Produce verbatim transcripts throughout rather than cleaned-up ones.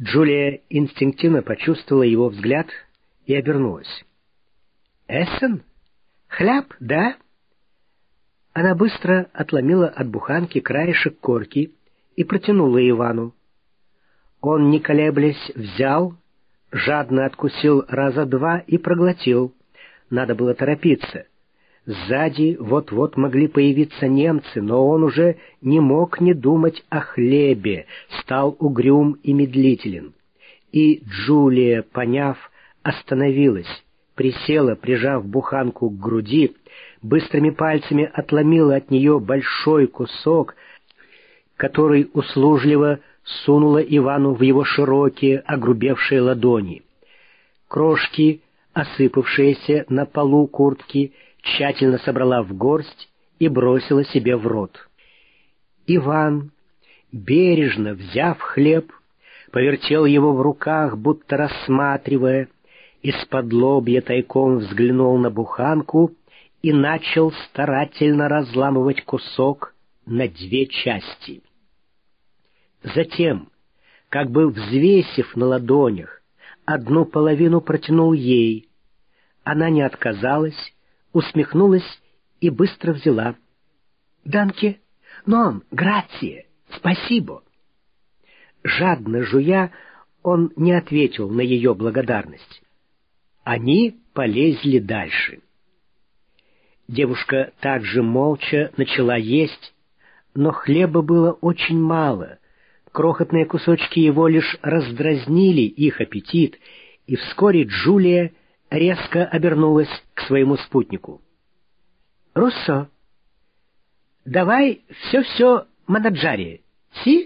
Джулия инстинктивно почувствовала его взгляд и обернулась. «Эссен? Хляб, да?» Она быстро отломила от буханки краешек корки и протянула Ивану. Он, не колеблясь, взял, жадно откусил раза два и проглотил. Надо было торопиться. Сзади вот-вот могли появиться немцы, но он уже не мог не думать о хлебе, стал угрюм и медлителен. И Джулия, поняв, остановилась, присела, прижав буханку к груди, быстрыми пальцами отломила от нее большой кусок, который услужливо сунула Ивану в его широкие, огрубевшие ладони. Крошки, осыпавшиеся на полу куртки, тщательно собрала в горсть и бросила себе в рот. Иван, бережно взяв хлеб, повертел его в руках, будто рассматривая, из-под лобья тайком взглянул на буханку и начал старательно разламывать кусок на две части. Затем, как бы взвесив на ладонях, одну половину протянул ей. Она не отказалась, усмехнулась и быстро взяла. «Данке, нон, грация, спасибо!» Жадно жуя, он не ответил на ее благодарность. Они полезли дальше. Девушка также молча начала есть, но хлеба было очень мало. Крохотные кусочки его лишь раздразнили их аппетит, и вскоре Джулия резко обернулась к своему спутнику. «Руссо, давай все-все манаджари, си?»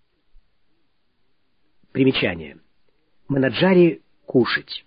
Примечание. Манаджари — кушать.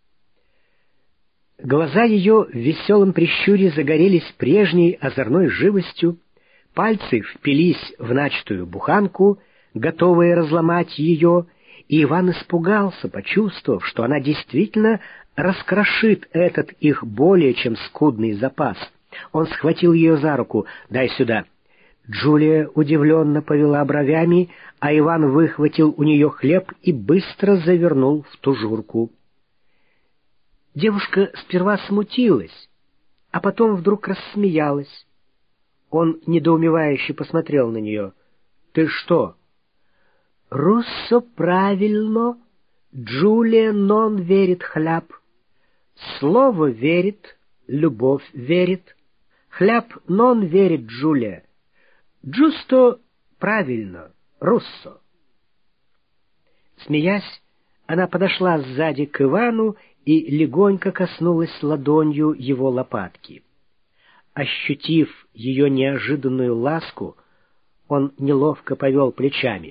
Глаза ее в веселом прищуре загорелись прежней озорной живостью, пальцы впились в начатую буханку, готовые разломать ее, и Иван испугался, почувствовав, что она действительно раскрошит этот их более чем скудный запас. Он схватил ее за руку. «Дай сюда». Джулия удивленно повела бровями, а Иван выхватил у нее хлеб и быстро завернул в тужурку. Девушка сперва смутилась, а потом вдруг рассмеялась. Он недоумевающе посмотрел на нее. «Ты что?» «Руссо правильно. Джулия нон верит хляб. Слово верит, любовь верит. Хляб нон верит Джулия. Джусто правильно, Руссо». Смеясь, она подошла сзади к Ивану и легонько коснулась ладонью его лопатки. Ощутив ее неожиданную ласку, он неловко повел плечами.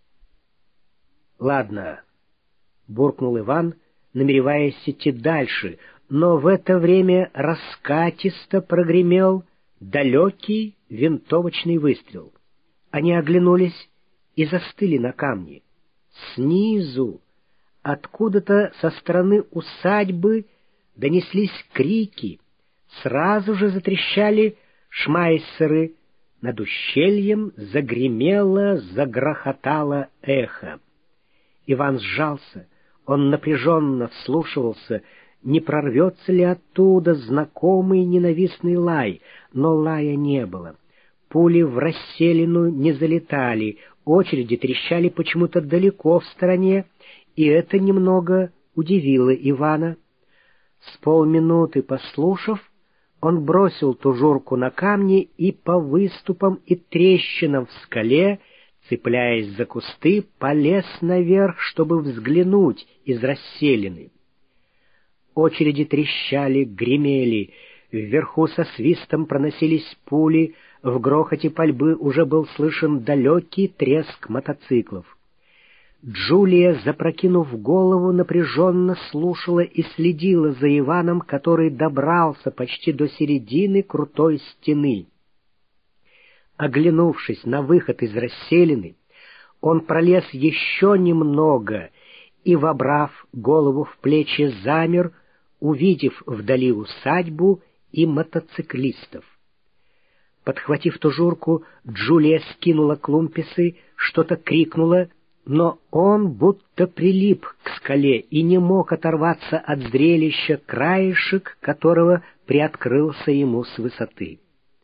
«Ладно», — буркнул Иван, намереваясь идти дальше, но в это время раскатисто прогремел далекий винтовочный выстрел. Они оглянулись и застыли на камне. Снизу, откуда-то со стороны усадьбы, донеслись крики, сразу же затрещали шмайсеры, над ущельем загремело, загрохотало эхо. Иван сжался, он напряженно вслушивался, не прорвется ли оттуда знакомый ненавистный лай, но лая не было. Пули в расселину не залетали, очереди трещали почему-то далеко в стороне, и это немного удивило Ивана. С полминуты послушав, он бросил тужурку на камни и по выступам и трещинам в скале, цепляясь за кусты, полез наверх, чтобы взглянуть из расселины. Очереди трещали, гремели, вверху со свистом проносились пули, в грохоте пальбы уже был слышен далекий треск мотоциклов. Джулия, запрокинув голову, напряженно слушала и следила за Иваном, который добрался почти до середины крутой стены. Оглянувшись на выход из расселины, он пролез еще немного и, вобрав голову в плечи, замер, увидев вдали усадьбу и мотоциклистов. Подхватив тужурку, Джулия скинула клумписы, что-то крикнула, Но он будто прилип к скале и не мог оторваться от зрелища, краешек которого приоткрылся ему с высоты.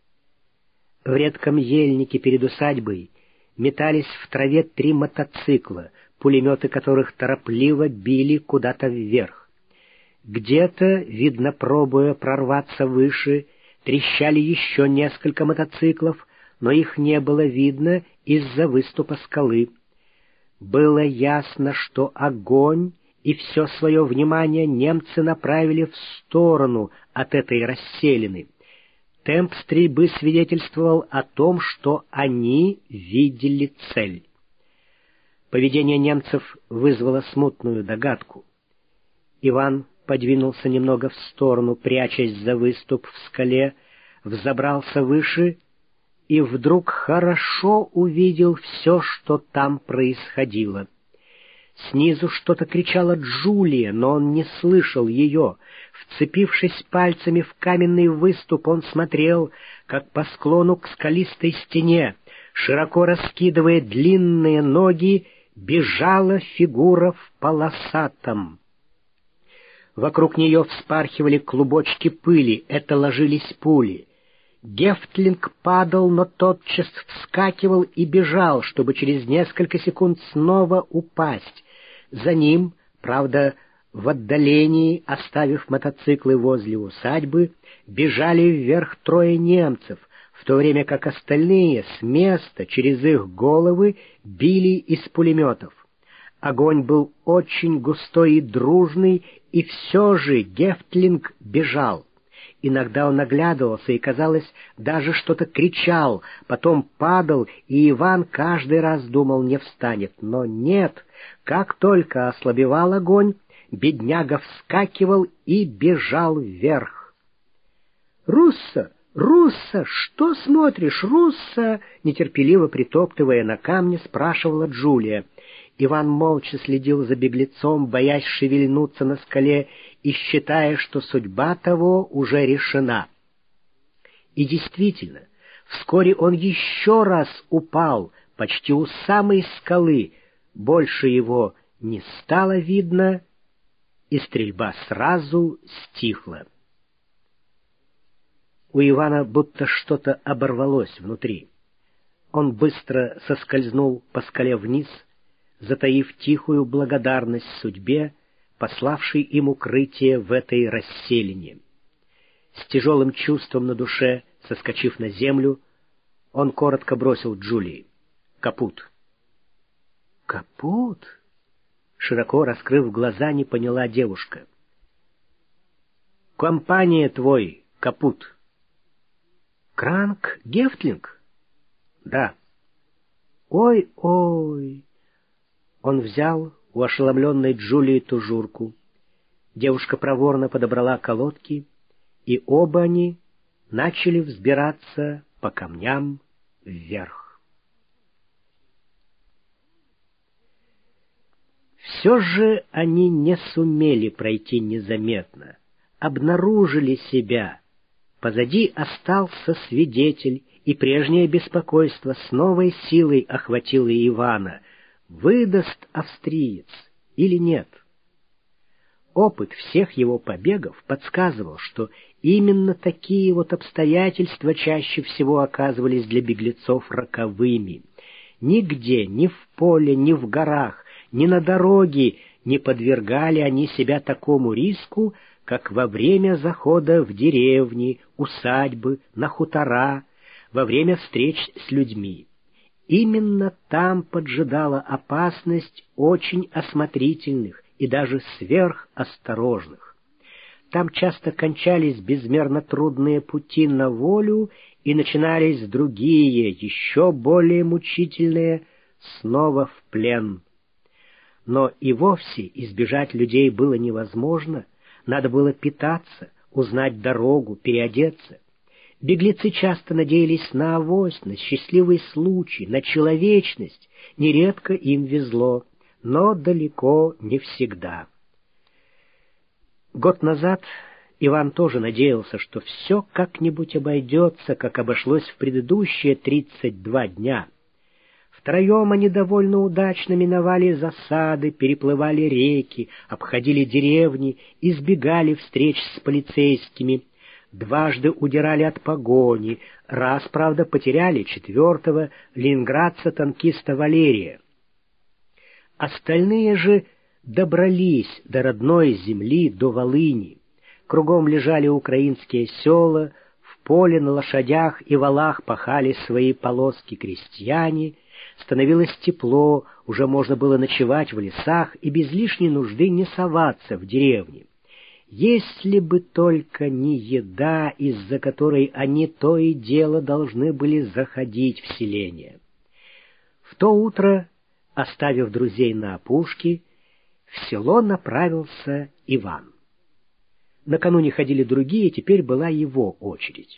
В редком ельнике перед усадьбой метались в траве три мотоцикла, пулеметы которых торопливо били куда-то вверх. Где-то, видно, пробуя прорваться выше, трещали еще несколько мотоциклов, но их не было видно из-за выступа скалы. Было ясно, что огонь и все свое внимание немцы направили в сторону от этой расселины. Темп стрельбы свидетельствовал о том, что они видели цель. Поведение немцев вызвало смутную догадку. Иван подвинулся немного в сторону, прячась за выступ в скале, взобрался выше и вдруг хорошо увидел все, что там происходило. Снизу что-то кричала Джулия, но он не слышал ее. Вцепившись пальцами в каменный выступ, он смотрел, как по склону к скалистой стене, широко раскидывая длинные ноги, бежала фигура в полосатом. Вокруг нее вспархивали клубочки пыли, это ложились пули. Гефтлинг падал, но тотчас вскакивал и бежал, чтобы через несколько секунд снова упасть. За ним, правда, в отдалении, оставив мотоциклы возле усадьбы, бежали вверх трое немцев, в то время как остальные с места через их головы били из пулеметов. Огонь был очень густой и дружный, и все же Гефтлинг бежал. Иногда он оглядывался и, казалось, даже что-то кричал, потом падал, и Иван каждый раз думал, не встанет. Но нет, как только ослабевал огонь, бедняга вскакивал и бежал вверх. «Руссо! Руссо! Что смотришь, Руссо?» нетерпеливо притоптывая на камне, спрашивала Джулия. Иван молча следил за беглецом, боясь шевельнуться на скале и считая, что судьба того уже решена. И действительно, вскоре он еще раз упал, почти у самой скалы, больше его не стало видно, и стрельба сразу стихла. У Ивана будто что-то оборвалось внутри. Он быстро соскользнул по скале вниз, затаив тихую благодарность судьбе, пославшей им укрытие в этой расселине. С тяжелым чувством на душе, соскочив на землю, он коротко бросил Джулии: «Капут». «Капут?» — широко раскрыв глаза, не поняла девушка. «Компания твой, капут». «Кранк Гефтлинг?» «Да». «Ой-ой». Он взял у ошеломленной Джулии тужурку. Девушка проворно подобрала колодки, и оба они начали взбираться по камням вверх. Все же они не сумели пройти незаметно, обнаружили себя. Позади остался свидетель, и прежнее беспокойство с новой силой охватило Ивана. Выдаст австриец или нет? Опыт всех его побегов подсказывал, что именно такие вот обстоятельства чаще всего оказывались для беглецов роковыми. Нигде, ни в поле, ни в горах, ни на дороге не подвергали они себя такому риску, как во время захода в деревни, усадьбы, на хутора, во время встреч с людьми. Именно там поджидала опасность очень осмотрительных и даже сверхосторожных. Там часто кончались безмерно трудные пути на волю, и начинались другие, еще более мучительные, снова в плен. Но и вовсе избежать людей было невозможно, надо было питаться, узнать дорогу, переодеться. Беглецы часто надеялись на авось, на счастливый случай, на человечность. Нередко им везло, но далеко не всегда. Год назад Иван тоже надеялся, что все как-нибудь обойдется, как обошлось в предыдущие тридцать два дня. В Втроем они довольно удачно миновали засады, переплывали реки, обходили деревни, избегали встреч с полицейскими, дважды удирали от погони, раз, правда, потеряли четвертого ленинградца-танкиста Валерия. Остальные же добрались до родной земли, до Волыни. Кругом лежали украинские села, в поле на лошадях и валах пахали свои полоски крестьяне, становилось тепло, уже можно было ночевать в лесах и без лишней нужды не соваться в деревне. Если бы только не еда, из-за которой они то и дело должны были заходить в селение. В то утро, оставив друзей на опушке, в село направился Иван. Накануне ходили другие, теперь была его очередь.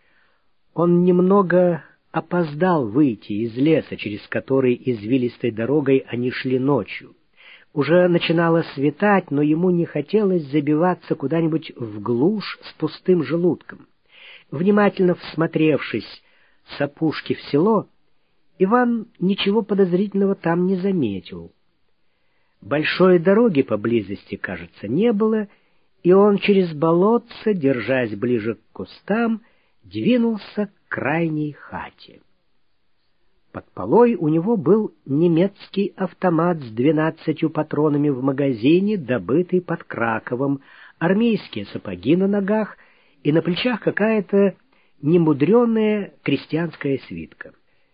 Он немного опоздал выйти из леса, через который извилистой дорогой они шли ночью. Уже начинало светать, но ему не хотелось забиваться куда-нибудь в глушь с пустым желудком. Внимательно всмотревшись с опушки в село, Иван ничего подозрительного там не заметил. Большой дороги поблизости, кажется, не было, и он через болотце, держась ближе к кустам, двинулся к крайней хате. Под полой у него был немецкий автомат с двенадцатью патронами в магазине, добытый под Краковом, армейские сапоги на ногах и на плечах какая-то немудреная крестьянская свитка.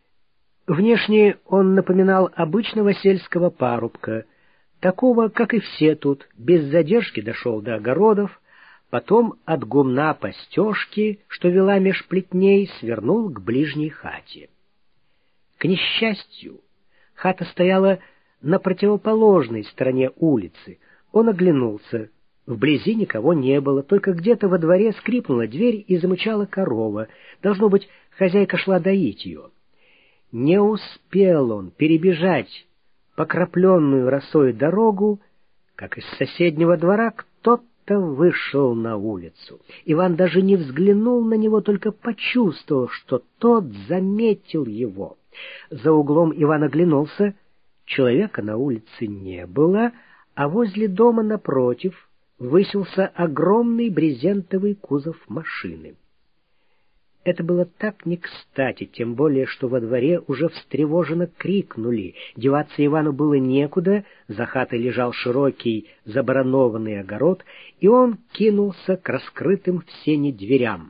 Внешне он напоминал обычного сельского парубка, такого, как и все тут, без задержки дошел до огородов, потом от гумна по стежке, что вела меж плетней, свернул к ближней хате. К несчастью, хата стояла на противоположной стороне улицы. Он оглянулся. Вблизи никого не было, только где-то во дворе скрипнула дверь и замычала корова. Должно быть, хозяйка шла доить ее. Не успел он перебежать покропленную росой дорогу, как из соседнего двора кто-то вышел на улицу. Иван даже не взглянул на него, только почувствовал, что тот заметил его. За углом Иван оглянулся. Человека на улице не было, а возле дома напротив высился огромный брезентовый кузов машины. Это было так не кстати, тем более, что во дворе уже встревоженно крикнули. Деваться Ивану было некуда, за хатой лежал широкий забаранованный огород, и он кинулся к раскрытым в сени дверям.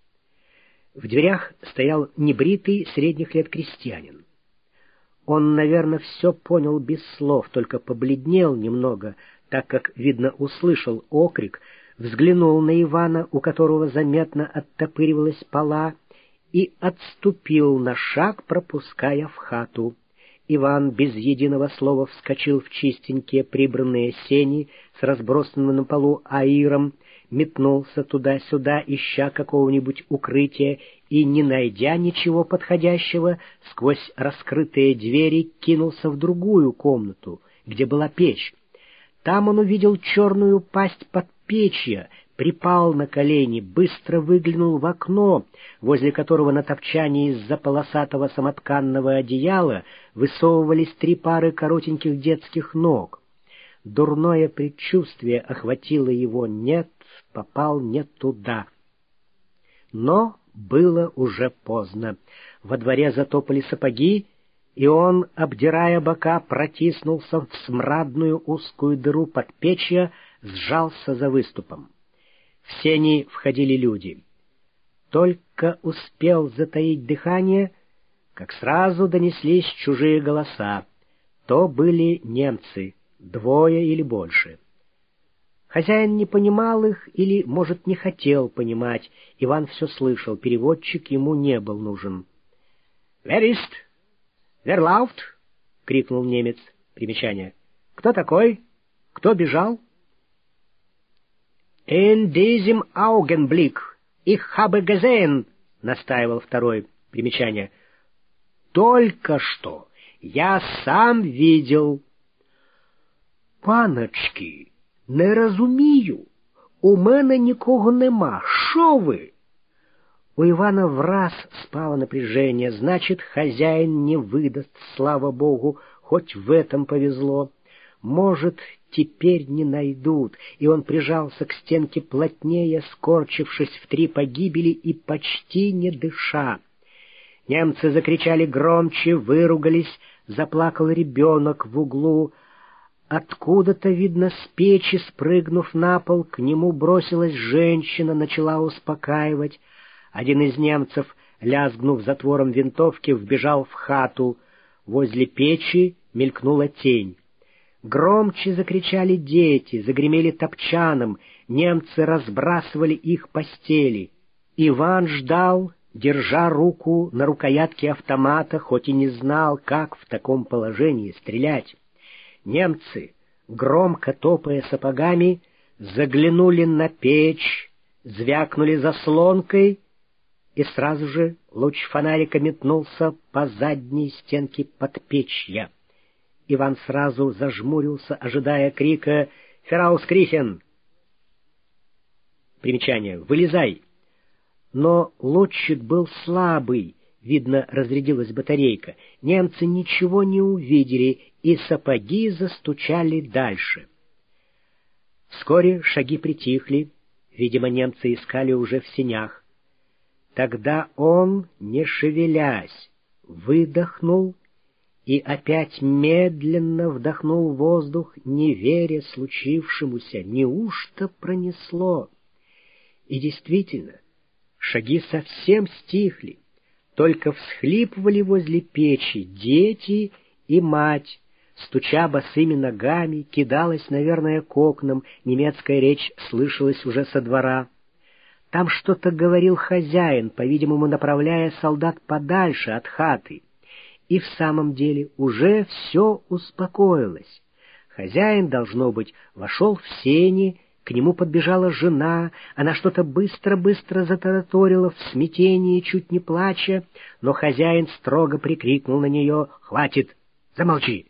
В дверях стоял небритый средних лет крестьянин. Он, наверное, все понял без слов, только побледнел немного, так как, видно, услышал окрик, взглянул на Ивана, у которого заметно оттопыривалась пола, и отступил на шаг, пропуская в хату. Иван без единого слова вскочил в чистенькие прибранные сени с разбросанным на полу аиром, метнулся туда-сюда, ища какого-нибудь укрытия, и, не найдя ничего подходящего, сквозь раскрытые двери кинулся в другую комнату, где была печь. Там он увидел черную пасть подпечья, припал на колени, быстро выглянул в окно, возле которого на топчане из-за полосатого самотканного одеяла высовывались три пары коротеньких детских ног. Дурное предчувствие охватило его. Нет, попал не туда. Но было уже поздно. Во дворе затопали сапоги, и он, обдирая бока, протиснулся в смрадную узкую дыру подпечья, сжался за выступом. В сени входили люди. Только успел затаить дыхание, как сразу донеслись чужие голоса. То были немцы, двое или больше. Хозяин не понимал их или, может, не хотел понимать. Иван все слышал, переводчик ему не был нужен. «Wer ist? Wer lauft?» — крикнул немец. Примечание. «Кто такой? Кто бежал?» «In diesem Augenblick ich habe gesehen», — настаивал второй. Примечание. «Только что я сам видел». «Паночки, не розумію. У мене нікого нема. Що ви?» У Ивана враз спало напряжение, значит, хозяин не выдаст, слава богу, хоть в этом повезло. Может, теперь не найдут, и он прижался к стенке плотнее, скорчившись в три погибели и почти не дыша. Немцы закричали громче, выругались, заплакал ребенок в углу. Откуда-то, видно, с печи, спрыгнув на пол, к нему бросилась женщина, начала успокаивать. Один из немцев, лязгнув затвором винтовки, вбежал в хату. Возле печи мелькнула тень. Громче закричали дети, загремели топчаном, немцы разбрасывали их постели. Иван ждал, держа руку на рукоятке автомата, хоть и не знал, как в таком положении стрелять. Немцы, громко топая сапогами, заглянули на печь, звякнули заслонкой, и сразу же луч фонарика метнулся по задней стенке подпечья. Иван сразу зажмурился, ожидая крика «Ферраус-Крихен!». Примечание: «Вылезай!». Но лучик был слабый, видно, разрядилась батарейка. Немцы ничего не увидели, и сапоги застучали дальше. Вскоре шаги притихли, видимо, немцы искали уже в сенях. Тогда он, не шевелясь, выдохнул и опять медленно вдохнул воздух, не веря случившемуся. Неужто пронесло? И действительно, шаги совсем стихли, только всхлипывали возле печи дети и мать, стуча босыми ногами, кидалась, наверное, к окнам, немецкая речь слышалась уже со двора. Там что-то говорил хозяин, по-видимому, направляя солдат подальше от хаты. И в самом деле уже все успокоилось. Хозяин, должно быть, вошел в сени, к нему подбежала жена, она что-то быстро-быстро затараторила в смятении, чуть не плача, но хозяин строго прикрикнул на нее: «Хватит! Замолчи!».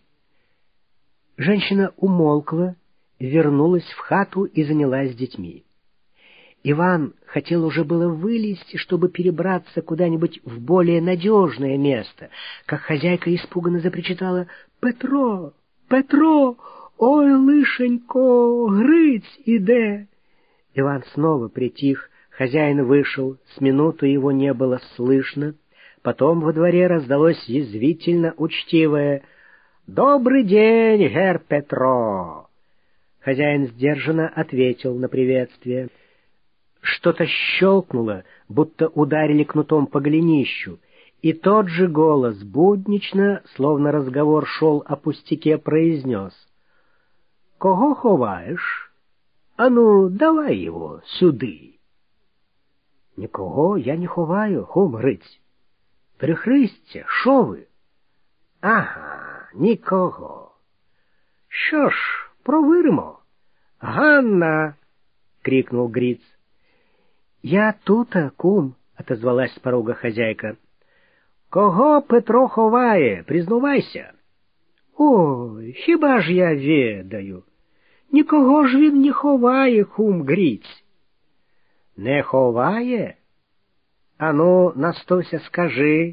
Женщина умолкла, вернулась в хату и занялась детьми. Иван хотел уже было вылезти, чтобы перебраться куда-нибудь в более надежное место, как хозяйка испуганно запричитала: «Петро! Петро! Ой, лишенько, Гриць іде!». Иван снова притих, хозяин вышел, с минуту его не было слышно, потом во дворе раздалось язвительно учтивое: «Добрый день, гер Петро!». Хозяин сдержанно ответил на приветствие. Что-то щелкнуло, будто ударили кнутом по голенищу, и тот же голос буднично, словно разговор шел о пустяке, произнес: «Кого ховаешь? А ну, давай его сюди». «Никого я не ховаю, кум Гриць. Прихристя, шо ви?» «Ага, нікого. Що ж, провіримо». «Ганна!» — крикнул Гриць. «Я тута, кум», — отозвалась с порога хозяйка. «Кого Петро ховає, признавайся». «Ой, хіба ж я ведаю? Нікого ж він не ховає, кум Гриць». «Не ховає? А ну, Настуся, скажи,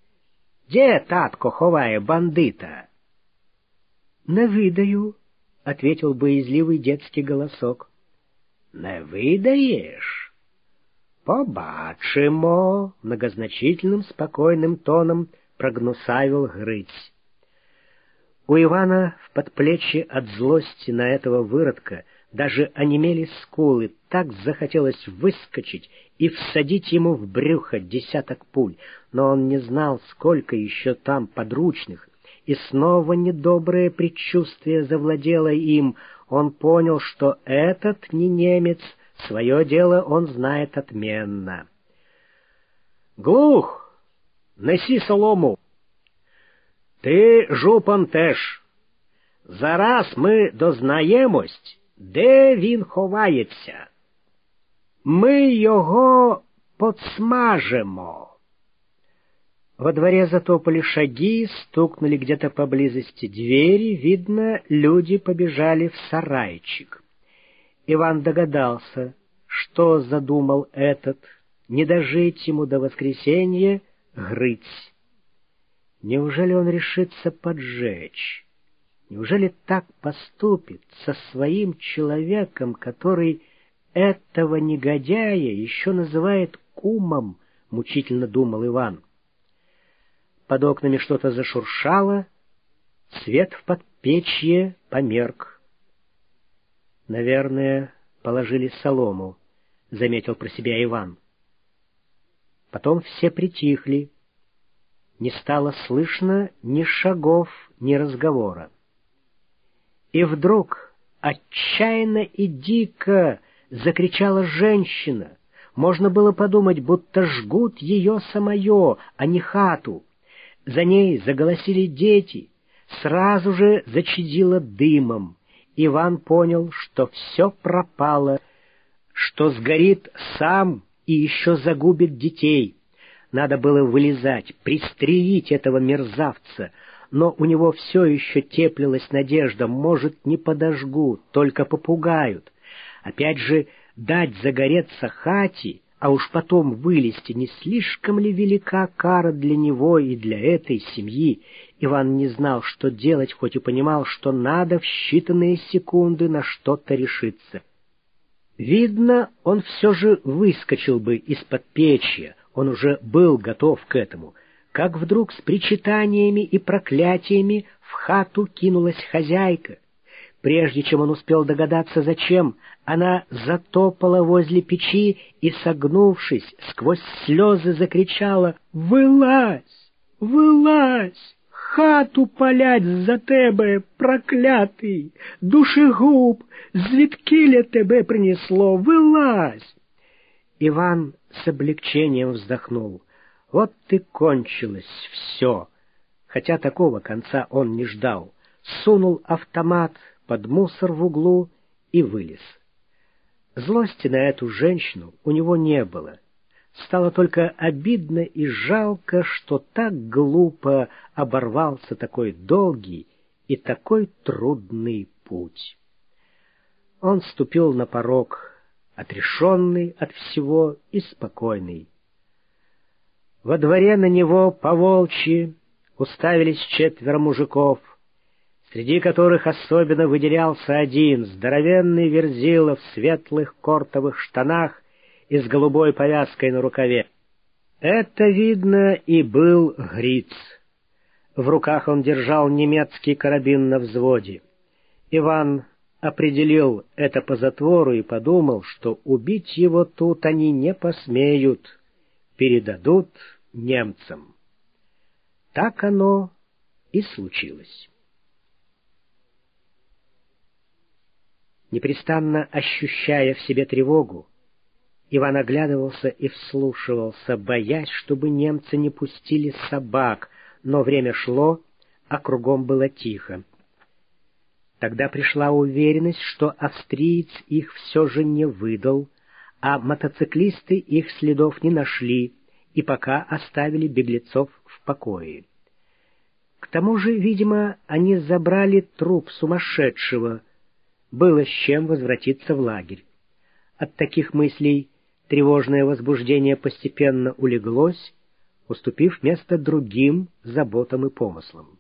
де татко ховає бандита?» «Не видаю», — ответил боязливый детский голосок. «Не видаєш? Побачимо», — многозначительным спокойным тоном прогнусавил Гриць. У Ивана в подплечье от злости на этого выродка даже онемели скулы, так захотелось выскочить и всадить ему в брюхо десяток пуль, но он не знал, сколько еще там подручных, и снова недоброе предчувствие завладело им. Он понял, что этот не немец, свое дело он знает отменно. «Глух! Неси солому!» «Ти, жупан, теж! Зараз ми дознаємось, де він ховається. Ми його подсмажемо». Во дворе затопали шаги, стукнули где-то поблизости двери, видно, люди побежали в сарайчик. Иван догадался, что задумал этот, не дожить ему до воскресенья Грыць. Неужели он решится поджечь? Неужели так поступит со своим человеком, который этого негодяя еще называет кумом? Мучительно думал Иван. Под окнами что-то зашуршало, свет в подпечье померк. Наверное, положили солому, заметил про себя Иван. Потом все притихли. Не стало слышно ни шагов, ни разговора. И вдруг отчаянно и дико закричала женщина. Можно было подумать, будто жгут ее самое, а не хату. За ней заголосили дети. Сразу же зачадило дымом. Иван понял, что все пропало, что сгорит сам и еще загубит детей. Надо было вылезать, пристрелить этого мерзавца, но у него все еще теплилась надежда, может, не подожгут, только попугают. Опять же, дать загореться хате, а уж потом вылезти, не слишком ли велика кара для него и для этой семьи? Иван не знал, что делать, хоть и понимал, что надо в считанные секунды на что-то решиться. Видно, он все же выскочил бы из-под печья, он уже был готов к этому, как вдруг с причитаниями и проклятиями в хату кинулась хозяйка. Прежде чем он успел догадаться, зачем, она затопала возле печи и, согнувшись, сквозь слезы закричала: «Вылазь! Вылазь! Хату палять за тебе, проклятий! Душегуб! Звідки ля тебе принесло? Вылазь!» Иван с облегчением вздохнул. Вот и кончилось все, хотя такого конца он не ждал. Сунул автомат под мусор в углу и вылез. Злости на эту женщину у него не было. Стало только обидно и жалко, что так глупо оборвался такой долгий и такой трудный путь. Он ступил на порог, отрешенный от всего и спокойный. Во дворе на него по-волчьи уставились четверо мужиков, среди которых особенно выделялся один, здоровенный верзила в светлых кортовых штанах и с голубой повязкой на рукаве. Это, видно, и был Гриц. В руках он держал немецкий карабин на взводе. Иван определил это по затвору и подумал, что убить его тут они не посмеют, передадут немцам. Так оно и случилось. Непрестанно ощущая в себе тревогу, Иван оглядывался и вслушивался, боясь, чтобы немцы не пустили собак, но время шло, а кругом было тихо. Тогда пришла уверенность, что австриец их все же не выдал, а мотоциклисты их следов не нашли и пока оставили беглецов в покое. К тому же, видимо, они забрали труп сумасшедшего. Было с чем возвратиться в лагерь. От таких мыслей тревожное возбуждение постепенно улеглось, уступив место другим заботам и помыслам.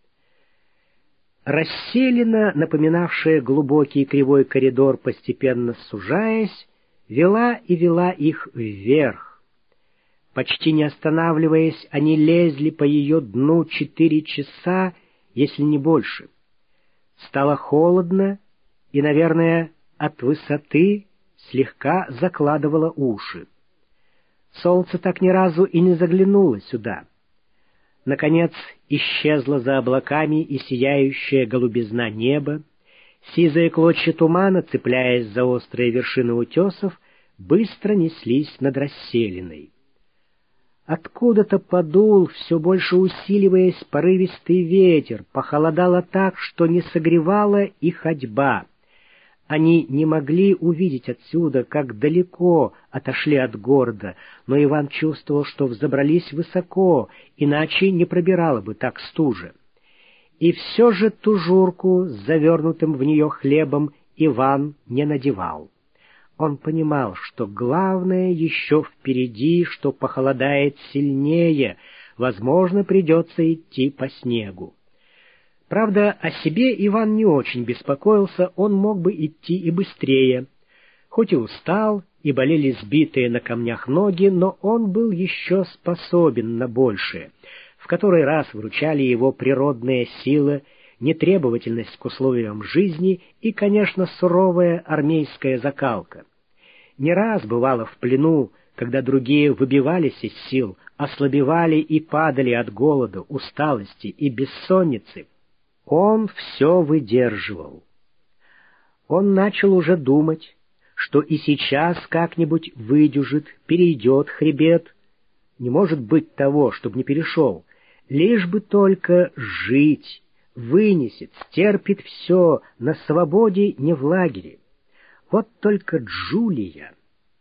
Расселена, напоминавшая глубокий кривой коридор, постепенно сужаясь, вела и вела их вверх. Почти не останавливаясь, они лезли по ее дну четыре часа, если не больше. Стало холодно, и, наверное, от высоты слегка закладывало уши. Солнце так ни разу и не заглянуло сюда. Наконец исчезла за облаками и сияющая голубизна неба. Сизые клочья тумана, цепляясь за острые вершины утесов, быстро неслись над расселенной. Откуда-то подул, все больше усиливаясь, порывистый ветер, похолодало так, что не согревала и ходьба. Они не могли увидеть отсюда, как далеко отошли от города, но Иван чувствовал, что взобрались высоко, иначе не пробирало бы так стужа. И все же тужурку с завернутым в нее хлебом Иван не надевал. Он понимал, что главное еще впереди, что похолодает сильнее, возможно, придется идти по снегу. Правда, о себе Иван не очень беспокоился, он мог бы идти и быстрее. Хоть и устал, и болели сбитые на камнях ноги, но он был еще способен на большее. В который раз выручали его природная сила, нетребовательность к условиям жизни и, конечно, суровая армейская закалка. Не раз бывало в плену, когда другие выбивались из сил, ослабевали и падали от голода, усталости и бессонницы. Он все выдерживал. Он начал уже думать, что и сейчас как-нибудь выдержит, перейдет хребет. Не может быть того, чтобы не перешел, лишь бы только жить, вынесет, стерпит все, на свободе, не в лагере. Вот только Джулия.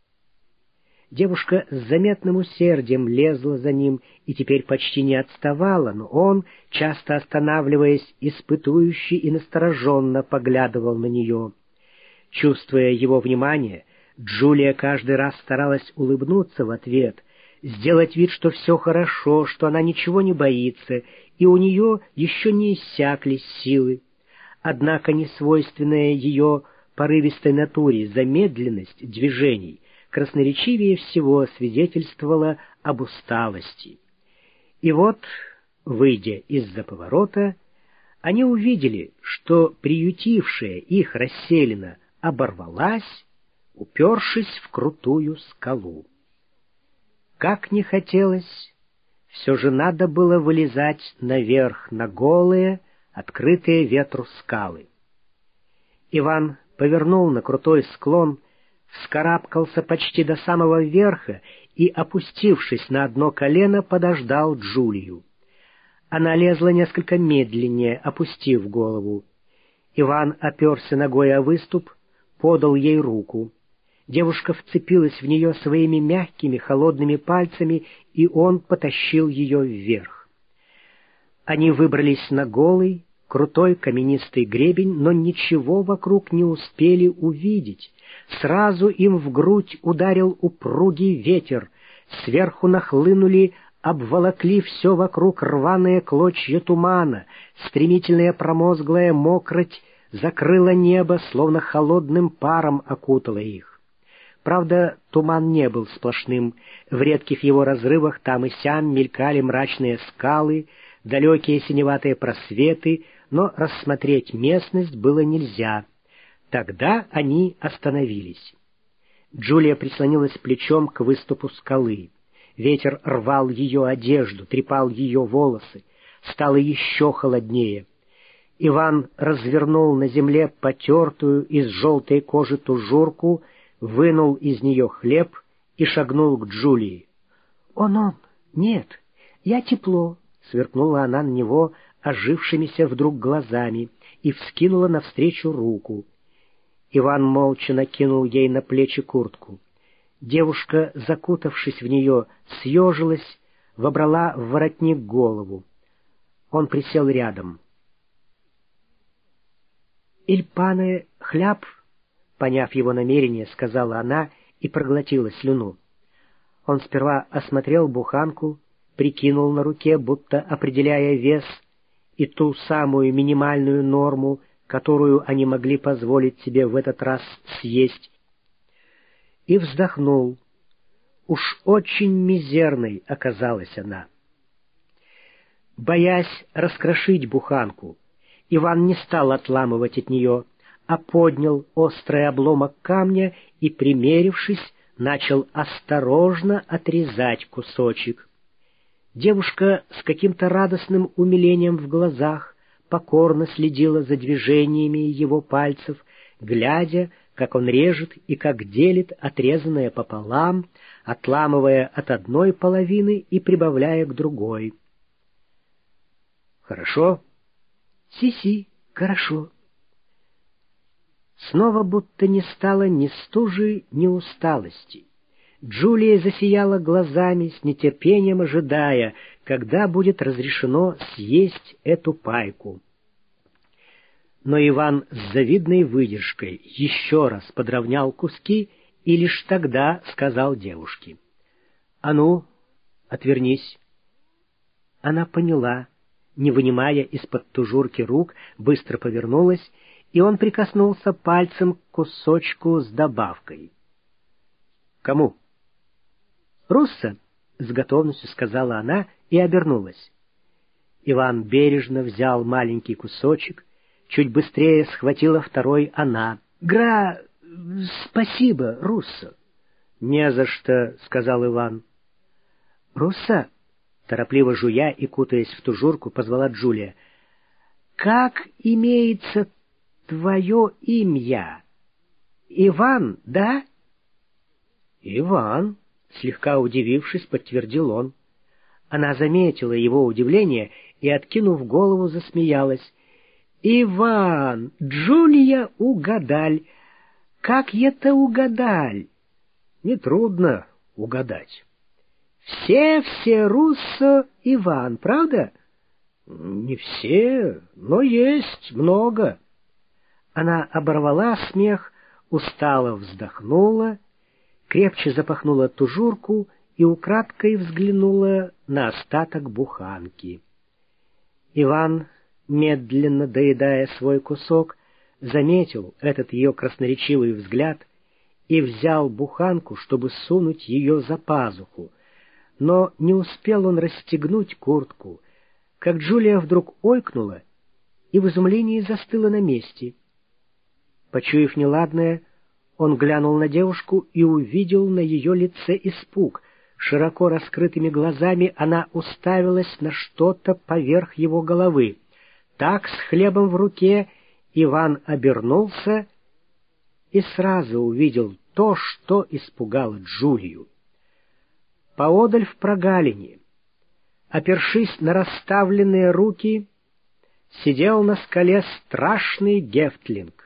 Девушка с заметным усердием лезла за ним и теперь почти не отставала, но он, часто останавливаясь, испытующе и настороженно поглядывал на нее. Чувствуя его внимание, Джулия каждый раз старалась улыбнуться в ответ, сделать вид, что все хорошо, что она ничего не боится, и у нее еще не иссякли силы. Однако несвойственная ее порывистой натуре замедленность движений красноречивее всего свидетельствовала об усталости. И вот, выйдя из-за поворота, они увидели, что приютившая их расселена оборвалась, упершись в крутую скалу. Как ни хотелось, все же надо было вылезать наверх на голые, открытые ветру скалы. Иван повернул на крутой склон, вскарабкался почти до самого верха и, опустившись на одно колено, подождал Джулию. Она лезла несколько медленнее, опустив голову. Иван оперся ногой о выступ, подал ей руку. Девушка вцепилась в нее своими мягкими холодными пальцами, и он потащил ее вверх. Они выбрались на голый, крутой каменистый гребень, но ничего вокруг не успели увидеть. Сразу им в грудь ударил упругий ветер, сверху нахлынули, обволокли все вокруг рваные клочья тумана, стремительная промозглая мокроть закрыла небо, словно холодным паром окутала их. Правда, туман не был сплошным, в редких его разрывах там и сям мелькали мрачные скалы, далекие синеватые просветы, но рассмотреть местность было нельзя. Тогда они остановились. Джулия прислонилась плечом к выступу скалы. Ветер рвал ее одежду, трепал ее волосы. Стало еще холоднее. Иван развернул на земле потертую из желтой кожи тужурку, вынул из нее хлеб и шагнул к Джулии. «Он, он! Нет, я тепло!» — сверкнула она на него ожившимися вдруг глазами и вскинула навстречу руку. Иван молча накинул ей на плечи куртку. Девушка, закутавшись в нее, съежилась, вобрала в воротник голову. Он присел рядом. «Иль пане хляб?» — поняв его намерение, сказала она и проглотила слюну. Он сперва осмотрел буханку, прикинул на руке, будто определяя вес и ту самую минимальную норму, которую они могли позволить себе в этот раз съесть, и вздохнул. Уж очень мизерной оказалась она. Боясь раскрошить буханку, Иван не стал отламывать от нее, а поднял острый обломок камня и, примерившись, начал осторожно отрезать кусочек. Девушка с каким-то радостным умилением в глазах покорно следила за движениями его пальцев, глядя, как он режет и как делит отрезанное пополам, отламывая от одной половины и прибавляя к другой. «Хорошо?» «Си-си, хорошо». Снова будто не стало ни стужи, ни усталости. Джулия засияла глазами, с нетерпением ожидая, когда будет разрешено съесть эту пайку. Но Иван с завидной выдержкой еще раз подровнял куски и лишь тогда сказал девушке: «А ну, отвернись». Она поняла, не вынимая из-под тужурки рук, быстро повернулась, и он прикоснулся пальцем к кусочку с добавкой. «Кому?» «Руссо», — с готовностью сказала она и обернулась. Иван бережно взял маленький кусочек, чуть быстрее схватила второй она. «Гра... спасибо, Руссо». «Не за что», — сказал Иван. «Руссо», — торопливо жуя и кутаясь в тужурку, позвала Джулия, — «как имеется твое имя? Иван, да?» «Иван», — слегка удивившись, подтвердил он. Она заметила его удивление и, откинув голову, засмеялась. «Иван, Джулия угадаль! Как это угадаль?» «Нетрудно угадать». «Все-все Руссо Иван, правда?» «Не все, но есть много». Она оборвала смех, устало вздохнула, крепче запахнула тужурку и украдкой взглянула на остаток буханки. Иван, медленно доедая свой кусок, заметил этот ее красноречивый взгляд и взял буханку, чтобы сунуть ее за пазуху. Но не успел он расстегнуть куртку, как Джулия вдруг ойкнула и в изумлении застыла на месте. Почуяв неладное, он глянул на девушку и увидел на ее лице испуг. Широко раскрытыми глазами она уставилась на что-то поверх его головы. Так, с хлебом в руке, Иван обернулся и сразу увидел то, что испугало Джулию. Поодаль в прогалине, опершись на расставленные руки, сидел на скале страшный гефтлинг.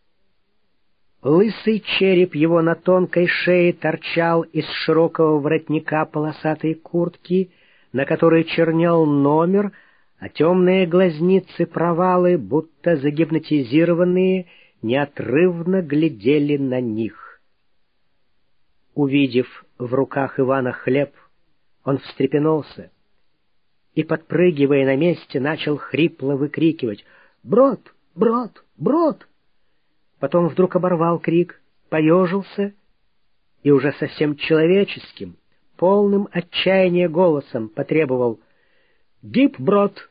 Лысый череп его на тонкой шее торчал из широкого воротника полосатой куртки, на которой чернел номер, а темные глазницы-провалы, будто загипнотизированные, неотрывно глядели на них. Увидев в руках Ивана хлеб, он встрепенулся и, подпрыгивая на месте, начал хрипло выкрикивать: «Брод! Брод! Брод!» Потом вдруг оборвал крик, поежился и уже совсем человеческим, полным отчаяния голосом потребовал: «Гиб, брод!»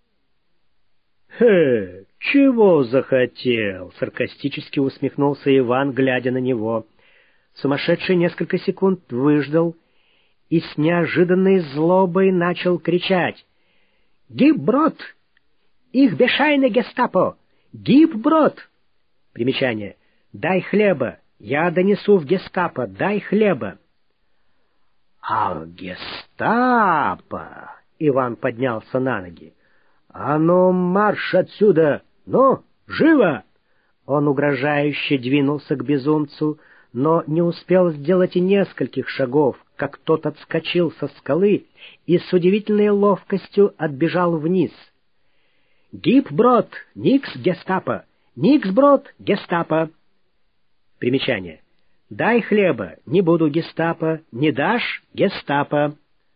«Хе, чего захотел?» — саркастически усмехнулся Иван, глядя на него. Сумасшедший несколько секунд выждал и с неожиданной злобой начал кричать: «Гиб, брод! Их бешайне гестапо! Гиб, брод!» Примечание: «Дай хлеба! Я донесу в гестапо! Дай хлеба!» «А гестапо!» — Иван поднялся на ноги. «А ну, марш отсюда! Ну, живо!» Он угрожающе двинулся к безумцу, но не успел сделать и нескольких шагов, как тот отскочил со скалы и с удивительной ловкостью отбежал вниз. «Гиб, брод! Никс гестапо! Никс, брод, гестапо!» Примечание: «Дай хлеба, не буду гестапо, не дашь — гестапо!»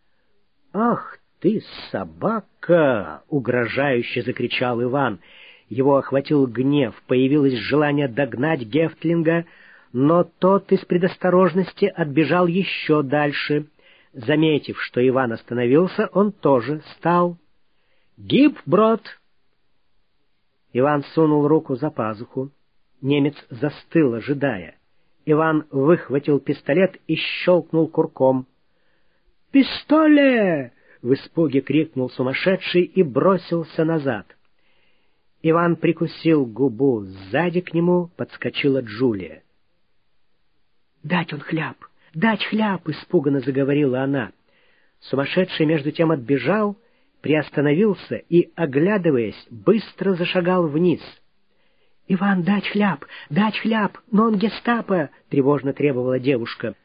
«Ах ты, собака!» — угрожающе закричал Иван. Его охватил гнев, появилось желание догнать гефтлинга, но тот из предосторожности отбежал еще дальше. Заметив, что Иван остановился, он тоже стал. «Гиб, брод!» Иван сунул руку за пазуху. Немец застыл, ожидая. Иван выхватил пистолет и щелкнул курком. «Пистоле!» — в испуге крикнул сумасшедший и бросился назад. Иван прикусил губу. Сзади к нему подскочила Джулия. «Дать он хляб! Дать хляб!» — испуганно заговорила она. Сумасшедший между тем отбежал, приостановился и, оглядываясь, быстро зашагал вниз. «Иван, дать хляб! Дать хляб! Но он гестапо!» — тревожно требовала девушка.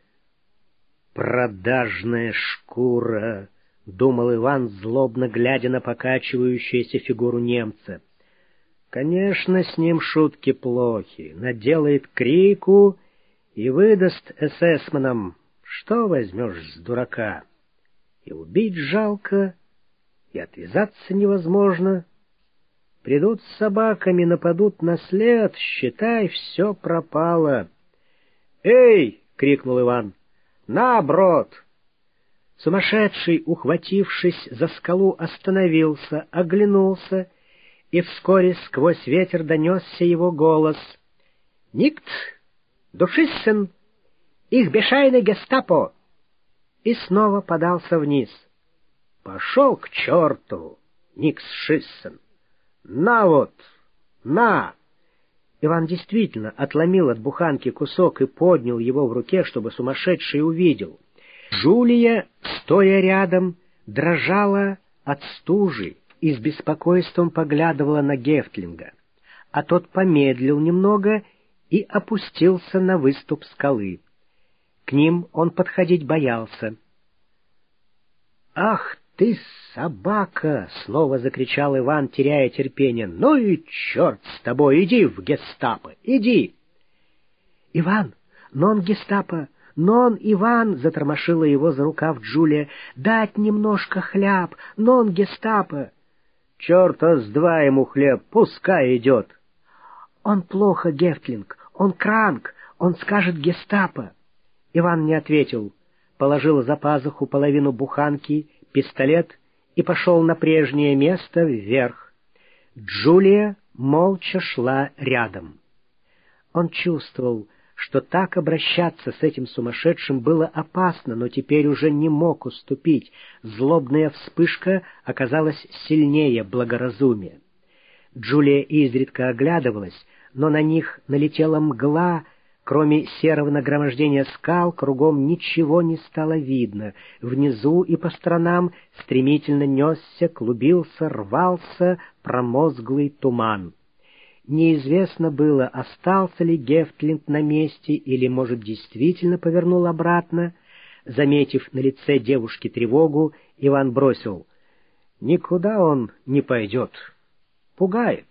«Продажная шкура!» — думал Иван, злобно глядя на покачивающуюся фигуру немца. «Конечно, с ним шутки плохи. Наделает крику, и выдаст эсэсманам, что возьмешь с дурака. И убить жалко, и отвязаться невозможно. Придут с собаками, нападут на след, считай, все пропало. «Эй!» — крикнул Иван. «На, брод!» Сумасшедший, ухватившись за скалу, остановился, оглянулся, и вскоре сквозь ветер донесся его голос. «Никт! Душиссен! Их бешайне гестапо!» И снова подался вниз. «Пошел к черту, Никс Шиссен! На вот! На!» Иван действительно отломил от буханки кусок и поднял его в руке, чтобы сумасшедший увидел. Джулия, стоя рядом, дрожала от стужи и с беспокойством поглядывала на Гефтлинга, а тот помедлил немного и опустился на выступ скалы. К ним он подходить боялся. «Ах ты, собака!» — снова закричал Иван, теряя терпение. «Ну и черт с тобой! Иди в гестапо! Иди!» «Иван, нон гестапо! Нон, Иван!» — затормошила его за рукав Джулия. «Дать немножко хляб! Нон гестапо!» «Черта с два ему хлеб! Пускай идет!» «Он плохо, Гефтлинг! Он кранк! Он скажет гестапо!» Иван не ответил, положил за пазуху половину буханки, пистолет и пошел на прежнее место вверх. Джулия молча шла рядом. Он чувствовал, что так обращаться с этим сумасшедшим было опасно, но теперь уже не мог уступить. Злобная вспышка оказалась сильнее благоразумия. Джулия изредка оглядывалась, но на них налетела мгла. Кроме серого нагромождения скал, кругом ничего не стало видно. Внизу и по сторонам стремительно несся, клубился, рвался промозглый туман. Неизвестно было, остался ли Гефтлинг на месте или, может, действительно повернул обратно. Заметив на лице девушки тревогу, Иван бросил: «Никуда он не пойдет. Пугает».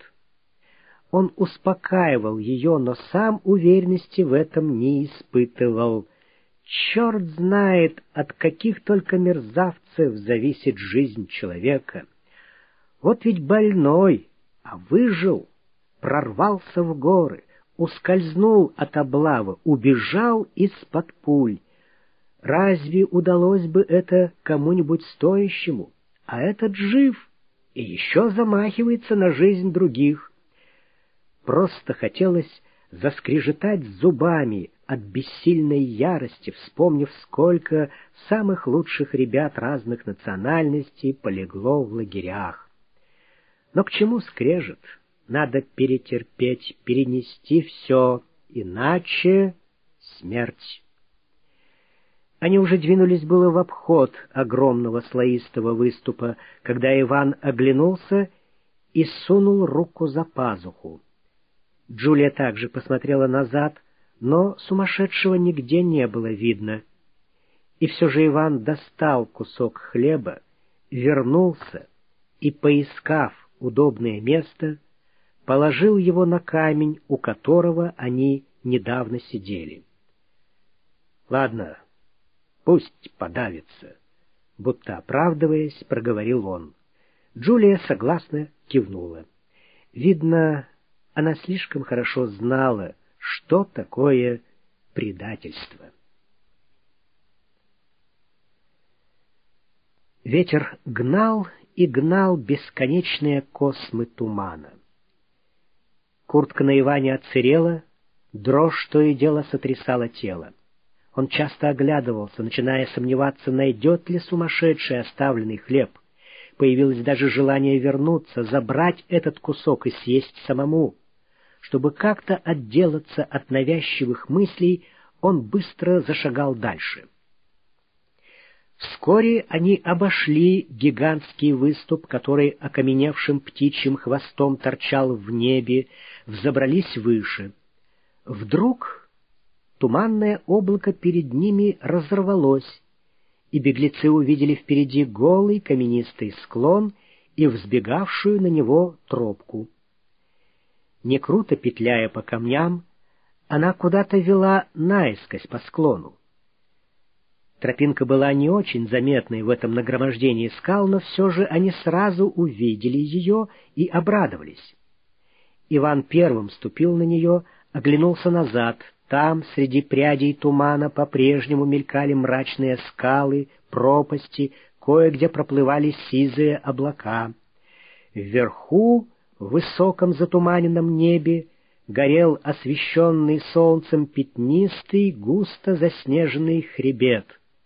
Он успокаивал ее, но сам уверенности в этом не испытывал. Черт знает, от каких только мерзавцев зависит жизнь человека. Вот ведь больной, а выжил, прорвался в горы, ускользнул от облавы, убежал из-под пуль. Разве удалось бы это кому-нибудь стоящему? А этот жив и еще замахивается на жизнь других. Просто хотелось заскрежетать зубами от бессильной ярости, вспомнив, сколько самых лучших ребят разных национальностей полегло в лагерях. Но к чему скрежет? Надо перетерпеть, перенести все, иначе смерть. Они уже двинулись было в обход огромного слоистого выступа, когда Иван оглянулся и сунул руку за пазуху. Джулия также посмотрела назад, но сумасшедшего нигде не было видно. И все же Иван достал кусок хлеба, вернулся и, поискав удобное место, положил его на камень, у которого они недавно сидели. «Ладно, пусть подавится», — будто оправдываясь, проговорил он. Джулия согласно кивнула. Видно, она слишком хорошо знала, что такое предательство. Ветер гнал и гнал бесконечные космы тумана. Куртка на Иване отсырела, дрожь то и дело сотрясала тело. Он часто оглядывался, начиная сомневаться, найдет ли сумасшедший оставленный хлеб. Появилось даже желание вернуться, забрать этот кусок и съесть самому. Чтобы как-то отделаться от навязчивых мыслей, он быстро зашагал дальше. Вскоре они обошли гигантский выступ, который окаменевшим птичьим хвостом торчал в небе, взобрались выше. Вдруг туманное облако перед ними разорвалось, и беглецы увидели впереди голый каменистый склон и взбегавшую на него тропку. Не круто петляя по камням, она куда-то вела наискось по склону. Тропинка была не очень заметной в этом нагромождении скал, но все же они сразу увидели ее и обрадовались. Иван первым ступил на нее, оглянулся назад. Там, среди прядей тумана, по-прежнему мелькали мрачные скалы, пропасти, кое-где проплывали сизые облака. Вверху, в высоком затуманенном небе, горел освещенный солнцем пятнистый, густо заснеженный хребет.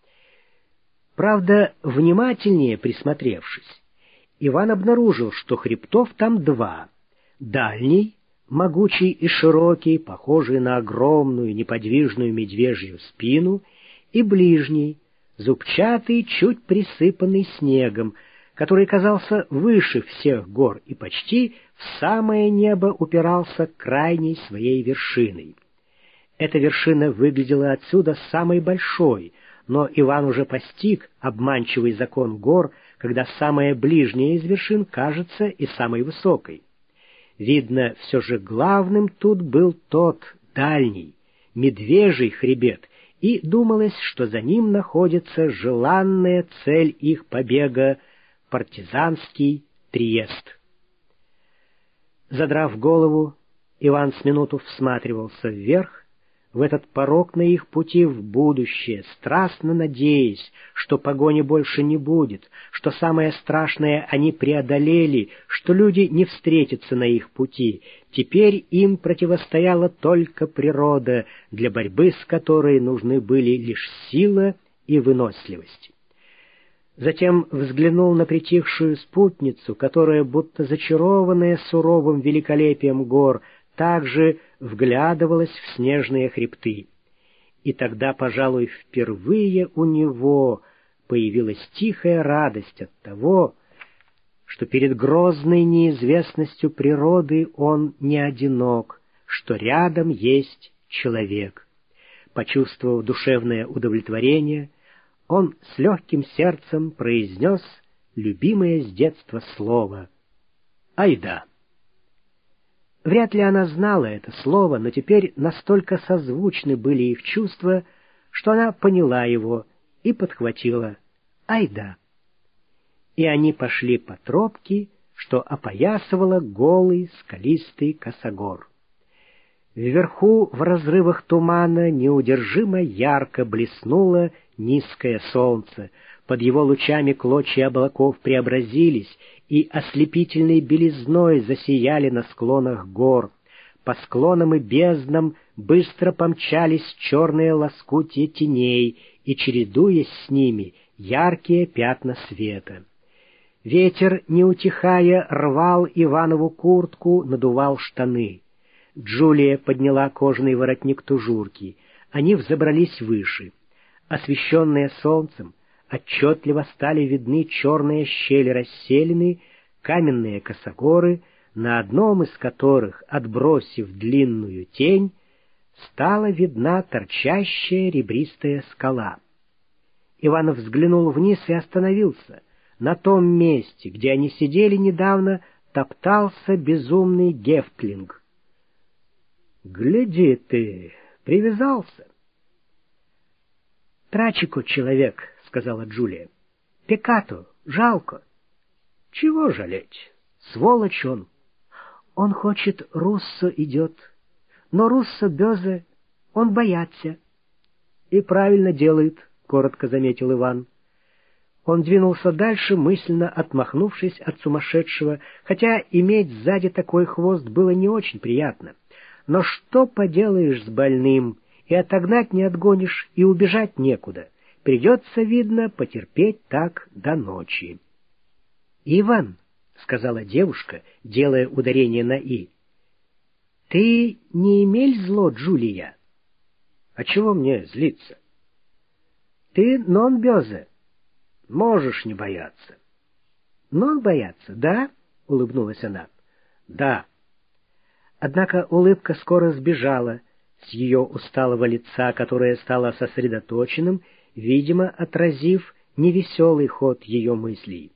Правда, внимательнее присмотревшись, Иван обнаружил, что хребтов там два. Дальний, могучий и широкий, похожий на огромную неподвижную медвежью спину, и ближний, зубчатый, чуть присыпанный снегом, который казался выше всех гор и почти в самое небо упирался крайней своей вершиной. Эта вершина выглядела отсюда самой большой, но Иван уже постиг обманчивый закон гор, когда самая ближняя из вершин кажется и самой высокой. Видно, все же главным тут был тот дальний, медвежий хребет, и думалось, что за ним находится желанная цель их побега — партизанский Триест. Задрав голову, Иван с минуту всматривался вверх, в этот порог на их пути в будущее, страстно надеясь, что погони больше не будет, что самое страшное они преодолели, что люди не встретятся на их пути. Теперь им противостояла только природа, для борьбы с которой нужны были лишь сила и выносливость. Затем взглянул на притихшую спутницу, которая, будто зачарованная суровым великолепием гор, также вглядывалась в снежные хребты. И тогда, пожалуй, впервые у него появилась тихая радость от того, что перед грозной неизвестностью природы он не одинок, что рядом есть человек. Почувствовав душевное удовлетворение, он с легким сердцем произнес любимое с детства слово «Айда». Вряд ли она знала это слово, но теперь настолько созвучны были их чувства, что она поняла его и подхватила «Айда». И они пошли по тропке, что опоясывала голый скалистый косогор. Вверху, в разрывах тумана, неудержимо ярко блеснуло низкое солнце. Под его лучами клочья облаков преобразились и ослепительной белизной засияли на склонах гор. По склонам и безднам быстро помчались черные лоскутья теней и, чередуясь с ними, яркие пятна света. Ветер, не утихая, рвал Иванову куртку, надувал штаны. Джулия подняла кожаный воротник тужурки. Они взобрались выше. Освещенные солнцем, отчетливо стали видны черные щели расселены, каменные косогоры, на одном из которых, отбросив длинную тень, стала видна торчащая ребристая скала. Иванов взглянул вниз и остановился. На том месте, где они сидели недавно, топтался безумный гефтлинг. — Гляди ты, привязался. — Трачику человек, — сказала Джулия. — Пекату, жалко. — Чего жалеть? Сволочь он. Он хочет, Руссо идет. Но Руссо Бёзе, он боятся. — И правильно делает, — коротко заметил Иван. Он двинулся дальше, мысленно отмахнувшись от сумасшедшего, хотя иметь сзади такой хвост было не очень приятно. Но что поделаешь с больным, и отогнать не отгонишь, и убежать некуда. Придется, видно, потерпеть так до ночи. — Иван, — сказала девушка, делая ударение на «и», — ты не имель зло, Джулия? — А чего мне злиться? — Ты нон бёзе. Можешь не бояться. — Нон бояться, да? — улыбнулась она. — Да. Однако улыбка скоро сбежала с ее усталого лица, которое стало сосредоточенным, видимо, отразив невеселый ход ее мыслей.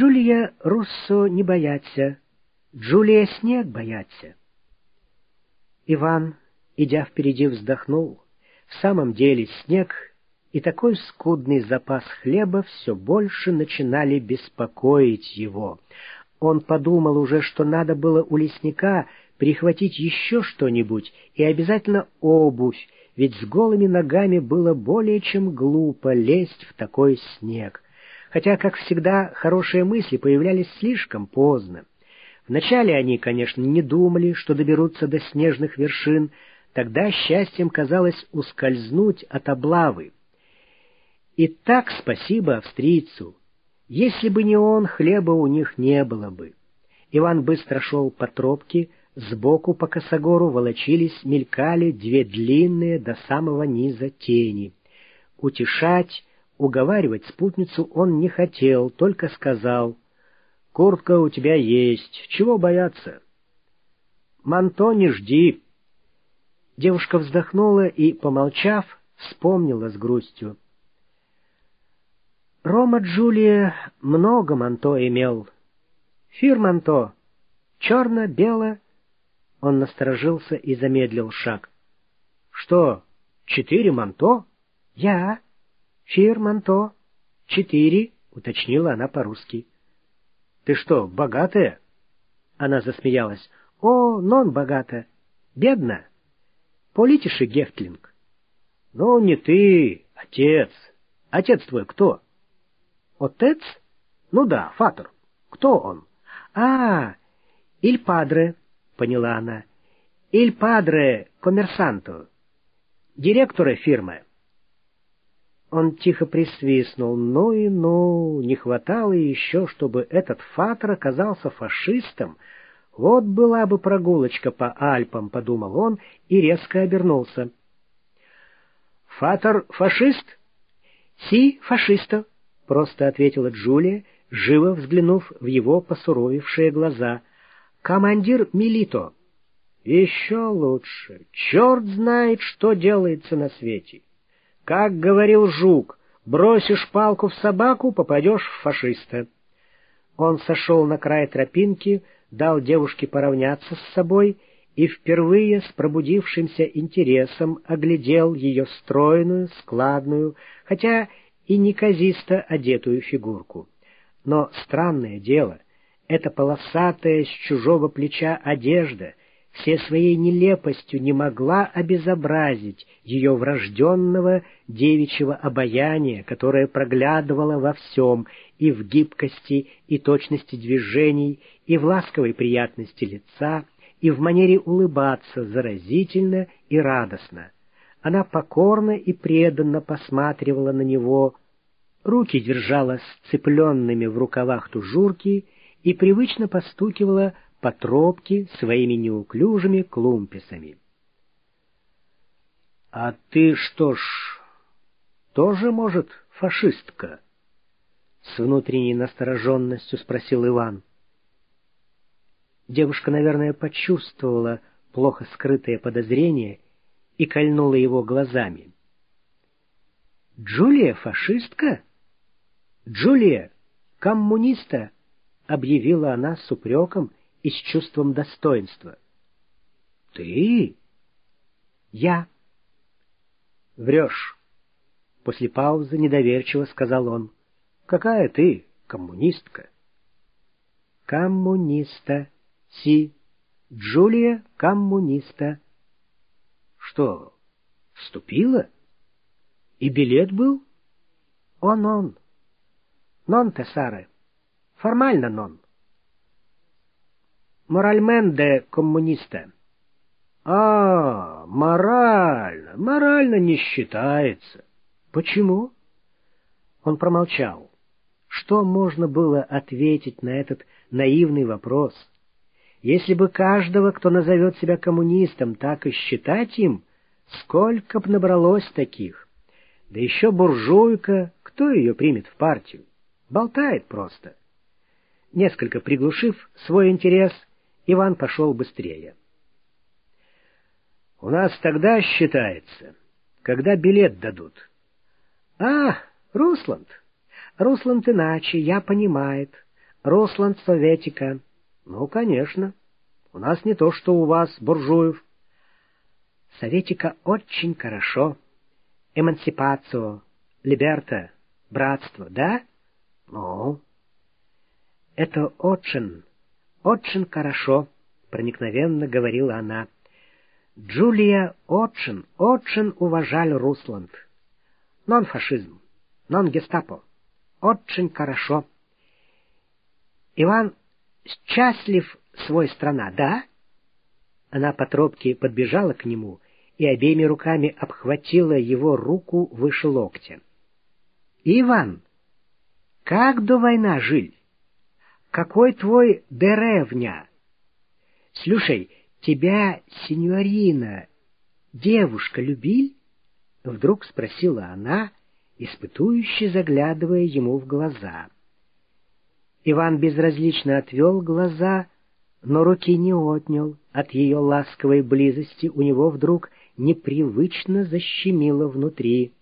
Джулия Руссо не бояться, Джулия снег бояться. Иван, идя впереди, вздохнул. В самом деле снег и такой скудный запас хлеба все больше начинали беспокоить его. Он подумал уже, что надо было у лесника прихватить еще что-нибудь и обязательно обувь, ведь с голыми ногами было более чем глупо лезть в такой снег. Хотя, как всегда, хорошие мысли появлялись слишком поздно. Вначале они, конечно, не думали, что доберутся до снежных вершин, тогда счастьем казалось ускользнуть от облавы. И так спасибо австрийцу. Если бы не он, хлеба у них не было бы. Иван быстро шел по тропке, сбоку по косогору волочились, мелькали две длинные до самого низа тени. Утешать, уговаривать спутницу он не хотел, только сказал: «Куртка у тебя есть, чего бояться?» «Манто не жди». Девушка вздохнула и, помолчав, вспомнила с грустью. Рома Джулия много манто имел. Фир манто, черно-бело. Он насторожился и замедлил шаг. Что, четыре манто? Я. Фир манто. Четыре, уточнила она по-русски. Ты что, богатая? Она засмеялась. О, нон богата. Бедна. Политиши Гефтлинг. Ну, не ты, отец. Отец твой кто? Отец? Ну да, фатер. Кто он? А, иль падре, поняла она. Иль падре коммерсанто. Директора фирмы. Он тихо присвистнул. Ну и ну, не хватало еще, чтобы этот фатер оказался фашистом. Вот была бы прогулочка по Альпам, подумал он и резко обернулся. Фатер фашист? Си, фашиста. Просто ответила Джулия, живо взглянув в его посуровевшие глаза. «Командир Милито». «Еще лучше. Черт знает, что делается на свете. Как говорил Жук, бросишь палку в собаку, попадешь в фашиста». Он сошел на край тропинки, дал девушке поравняться с собой и впервые с пробудившимся интересом оглядел ее стройную, складную, хотя и неказисто одетую фигурку. Но странное дело, эта полосатая с чужого плеча одежда всей своей нелепостью не могла обезобразить ее врожденного девичьего обаяния, которое проглядывало во всем, и в гибкости и точности движений, и в ласковой приятности лица, и в манере улыбаться заразительно и радостно. Она покорно и преданно посматривала на него, руки держала сцепленными в рукавах тужурки и привычно постукивала по тропке своими неуклюжими клумписами. — А ты что ж, тоже, может, фашистка? — с внутренней настороженностью спросил Иван. Девушка, наверное, почувствовала плохо скрытое подозрение и кольнула его глазами. — Джулия фашистка? Джулия коммуниста? — объявила она с упреком и с чувством достоинства. — Ты? — Я. — Врешь. После паузы недоверчиво сказал он. — Какая ты коммунистка? — Коммуниста. Си. Джулия коммуниста. — Что, вступила? И билет был? — Он-он. Нон тесаре. Формально нон. Моральменде коммуниста. А, морально, морально не считается. Почему? Он промолчал. Что можно было ответить на этот наивный вопрос? Если бы каждого, кто назовет себя коммунистом, так и считать им, сколько б набралось таких? Да еще буржуйка, кто ее примет в партию? Болтает просто. Несколько приглушив свой интерес, Иван пошел быстрее. — У нас тогда считается, когда билет дадут. — А, Русланд. Русланд иначе, я понимает. Русланд советика. — Ну, конечно. У нас не то, что у вас, буржуев. Советика очень хорошо. Эмансипацио, либерто, братство, да? Ну, это очень, очень хорошо, проникновенно говорила она. Джулия очень, очень уважал Русланд. Нон-фашизм, нон-гестапо. Очень хорошо. Иван счастлив свой страна, да? Она по тропке подбежала к нему и обеими руками обхватила его руку выше локтя. Иван, как до войны жил? Какой твой деревня? Слушай, тебя сеньорина, девушка, любил? Вдруг спросила она, испытующе заглядывая ему в глаза. Иван безразлично отвел глаза, но руки не отнял. От ее ласковой близости у него вдруг непривычно защемило внутри.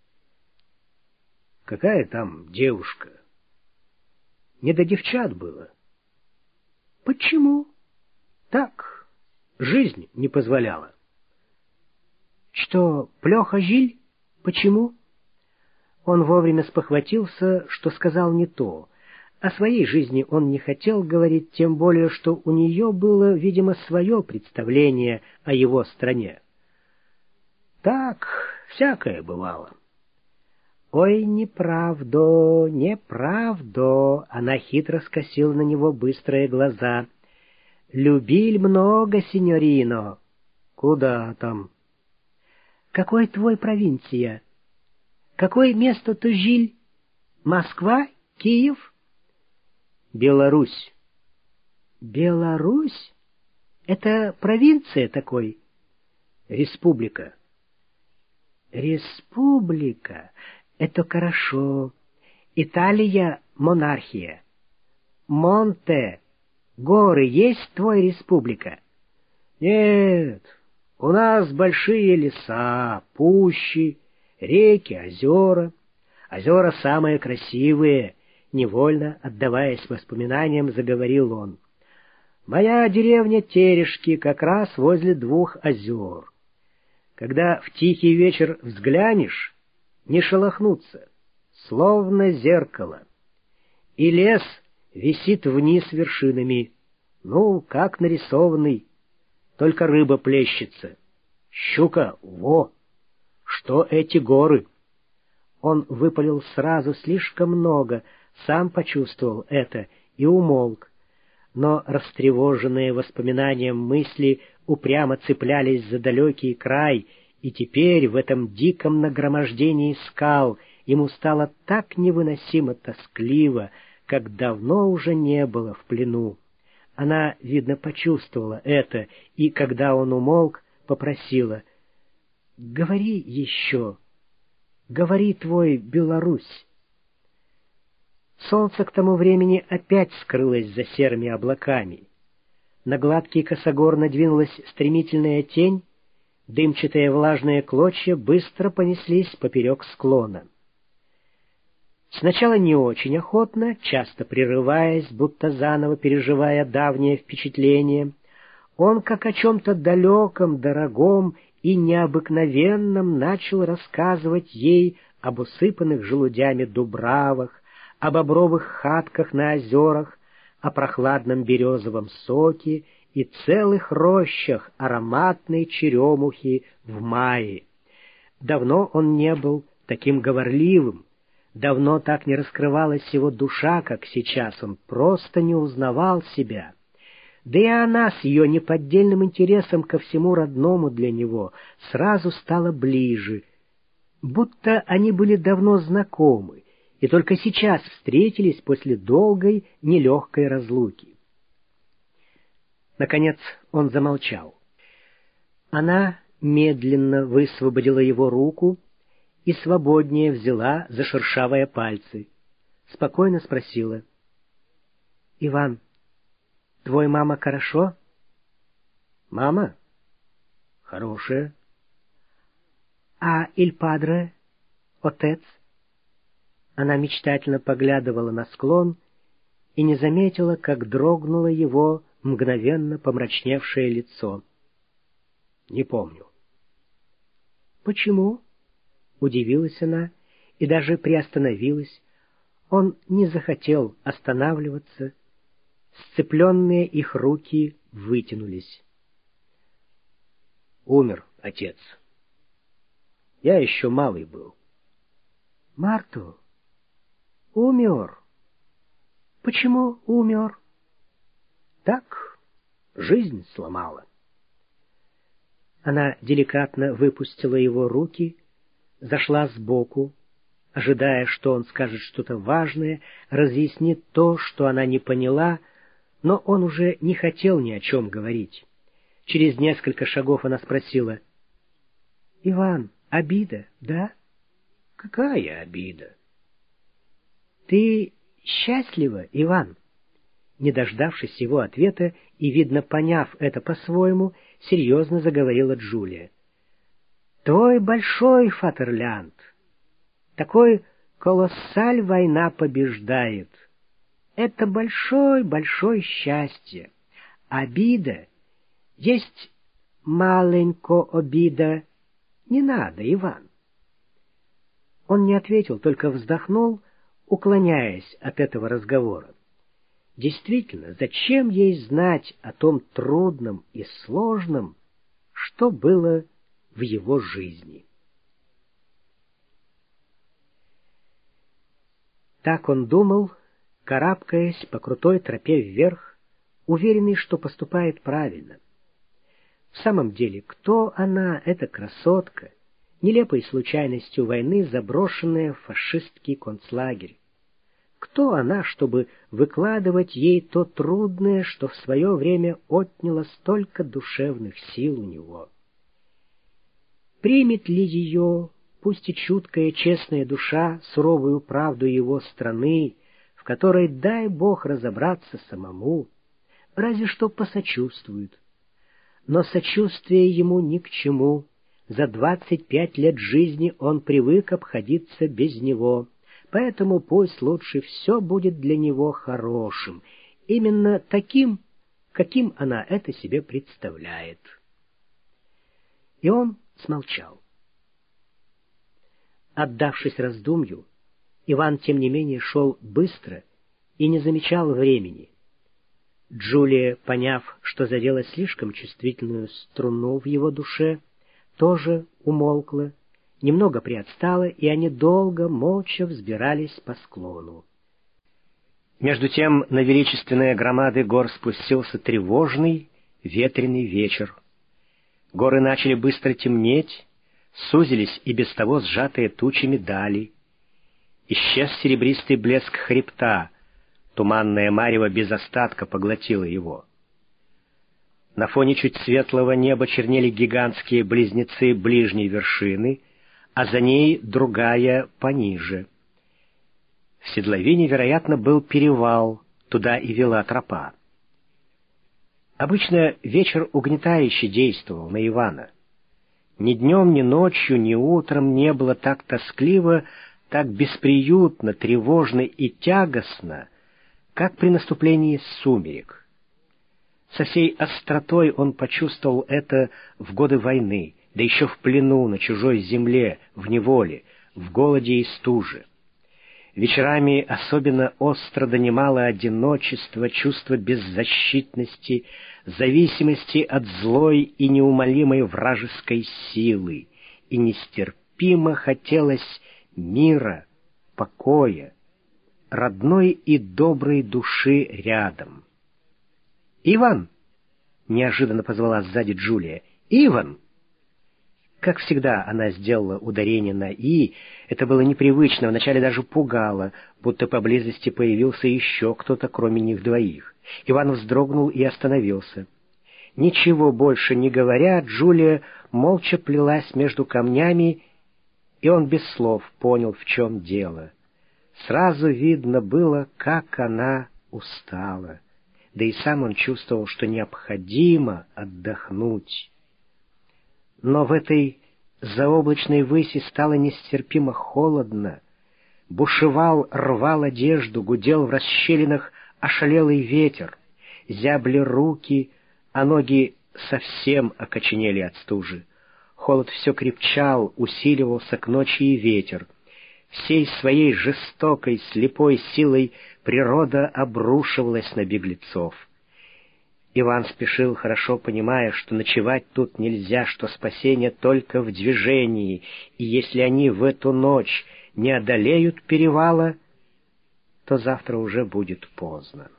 Какая там девушка? Не до девчат было. Почему? Так, жизнь не позволяла. Что, плохо жил? Почему? Он вовремя спохватился, что сказал не то. О своей жизни он не хотел говорить, тем более, что у нее было, видимо, свое представление о его стране. Так, всякое бывало. Ой, неправда, неправда, она хитро скосила на него быстрые глаза. Любил много, синьорино. Куда там? Какой твой провинция? Какое место ты жил? Москва? Киев? Беларусь. Беларусь? Это провинция такой? Республика. Республика. Это хорошо. Италия — монархия. Монте. Горы есть твой республика? Нет. У нас большие леса, пущи, реки, озера. Озера самые красивые. Невольно, отдаваясь воспоминаниям, заговорил он. Моя деревня Терешки как раз возле двух озер. Когда в тихий вечер взглянешь, не шелохнуться, словно зеркало. И лес висит вниз вершинами, ну, как нарисованный, только рыба плещется. Щука, во! Что эти горы? Он выпалил сразу слишком много, сам почувствовал это и умолк. Но растревоженные воспоминанием мысли упрямо цеплялись за далекий край, и теперь в этом диком нагромождении скал ему стало так невыносимо тоскливо, как давно уже не было в плену. Она, видно, почувствовала это, и, когда он умолк, попросила: «Говори еще, говори твой Беларусь». Солнце к тому времени опять скрылось за серыми облаками. На гладкий косогор надвинулась стремительная тень, дымчатые влажные клочья быстро понеслись поперек склона. Сначала не очень охотно, часто прерываясь, будто заново переживая давнее впечатление, он, как о чем-то далеком, дорогом и необыкновенном, начал рассказывать ей об усыпанных желудями дубравах, об бобровых хатках на озерах, о прохладном березовом соке и целых рощах ароматной черемухи в мае. Давно он не был таким говорливым, давно так не раскрывалась его душа, как сейчас, он просто не узнавал себя. Да и она с ее неподдельным интересом ко всему родному для него сразу стала ближе, будто они были давно знакомы, и только сейчас встретились после долгой, нелегкой разлуки. Наконец он замолчал. Она медленно высвободила его руку и свободнее взяла за шершавые пальцы. Спокойно спросила: «Иван, твой мама хорошо?» «Мама? Хорошая». «А иль падре, отец?» Она мечтательно поглядывала на склон и не заметила, как дрогнуло его мгновенно помрачневшее лицо. «Не помню». «Почему?» — удивилась она и даже приостановилась. Он не захотел останавливаться. Сцепленные их руки вытянулись. «Умер отец. Я еще малый был». «Марту? Умер? Почему умер?» «Так, жизнь сломала». Она деликатно выпустила его руки, зашла сбоку, ожидая, что он скажет что-то важное, разъяснит то, что она не поняла, но он уже не хотел ни о чем говорить. Через несколько шагов она спросила: «Иван, обида, да?» «Какая обида?» «Ты счастлива, Иван?» Не дождавшись его ответа и, видно, поняв это по-своему, серьезно заговорила Джулия. «Твой большой Фатерлянд, такой колоссаль война побеждает. Это большое-большое счастье. Обида есть маленько обида. Не надо, Иван». Он не ответил, только вздохнул, уклоняясь от этого разговора. Действительно, зачем ей знать о том трудном и сложном, что было в его жизни? Так он думал, карабкаясь по крутой тропе вверх, уверенный, что поступает правильно. В самом деле, кто она, эта красотка, нелепой случайностью войны заброшенная в фашистский концлагерь? Кто она, чтобы выкладывать ей то трудное, что в свое время отняло столько душевных сил у него? Примет ли ее, пусть и чуткая, честная душа, суровую правду его страны, в которой, дай Бог, разобраться самому, разве что посочувствует? Но сочувствие ему ни к чему. За двадцать пять лет жизни он привык обходиться без него. Поэтому пусть лучше все будет для него хорошим, именно таким, каким она это себе представляет. И он смолчал. Отдавшись раздумью, Иван, тем не менее, шел быстро и не замечал времени. Джулия, поняв, что задела слишком чувствительную струну в его душе, тоже умолкла, немного приотстала, и они долго, молча взбирались по склону. Между тем на величественные громады гор спустился тревожный, ветреный вечер. Горы начали быстро темнеть, сузились и без того сжатые тучами дали. Исчез серебристый блеск хребта, туманное марево без остатка поглотило его. На фоне чуть светлого неба чернели гигантские близнецы ближней вершины, а за ней другая пониже. В седловине, вероятно, был перевал, туда и вела тропа. Обычно вечер угнетающе действовал на Ивана. Ни днем, ни ночью, ни утром не было так тоскливо, так бесприютно, тревожно и тягостно, как при наступлении сумерек. Со всей остротой он почувствовал это в годы войны, да еще в плену, на чужой земле, в неволе, в голоде и стуже. Вечерами особенно остро донимало одиночество, чувство беззащитности, зависимости от злой и неумолимой вражеской силы, и нестерпимо хотелось мира, покоя, родной и доброй души рядом. «Иван!» — неожиданно позвала сзади Джулия. «Иван!» Как всегда, она сделала ударение на «и». Это было непривычно, вначале даже пугало, будто поблизости появился еще кто-то, кроме них двоих. Иван вздрогнул и остановился. Ничего больше не говоря, Джулия молча плелась между камнями, и он без слов понял, в чем дело. Сразу видно было, как она устала. Да и сам он чувствовал, что необходимо отдохнуть. Но в этой заоблачной выси стало нестерпимо холодно. Бушевал, рвал одежду, гудел в расщелинах ошалелый ветер. Зябли руки, а ноги совсем окоченели от стужи. Холод все крепчал, усиливался к ночи и ветер. Всей своей жестокой, слепой силой природа обрушивалась на беглецов. Иван спешил, хорошо понимая, что ночевать тут нельзя, что спасение только в движении, и если они в эту ночь не одолеют перевала, то завтра уже будет поздно.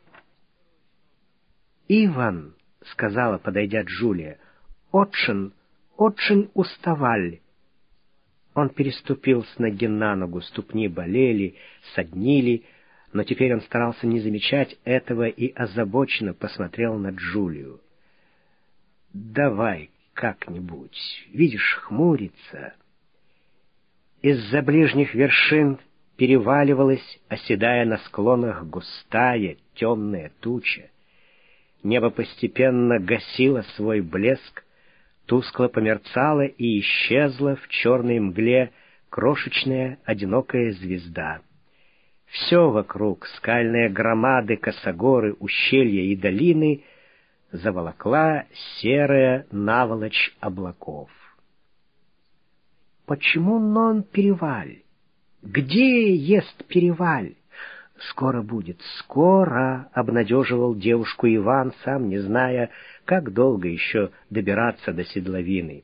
«Иван», — сказала, подойдя Джулия, — «очень, очень уставаль». Он переступил с ноги на ногу, ступни болели, соднили, но теперь он старался не замечать этого и озабоченно посмотрел на Джулию. «Давай как-нибудь, видишь, хмурится». Из-за ближних вершин переваливалась, оседая на склонах, густая темная туча. Небо постепенно гасило свой блеск, тускло померцала и исчезла в черной мгле крошечная одинокая звезда. Все вокруг, скальные громады, косогоры, ущелья и долины, заволокла серая наволочь облаков. «Почему нон переваль? Где есть переваль?» «Скоро будет, скоро», — обнадеживал девушку Иван, сам не зная, как долго еще добираться до седловины.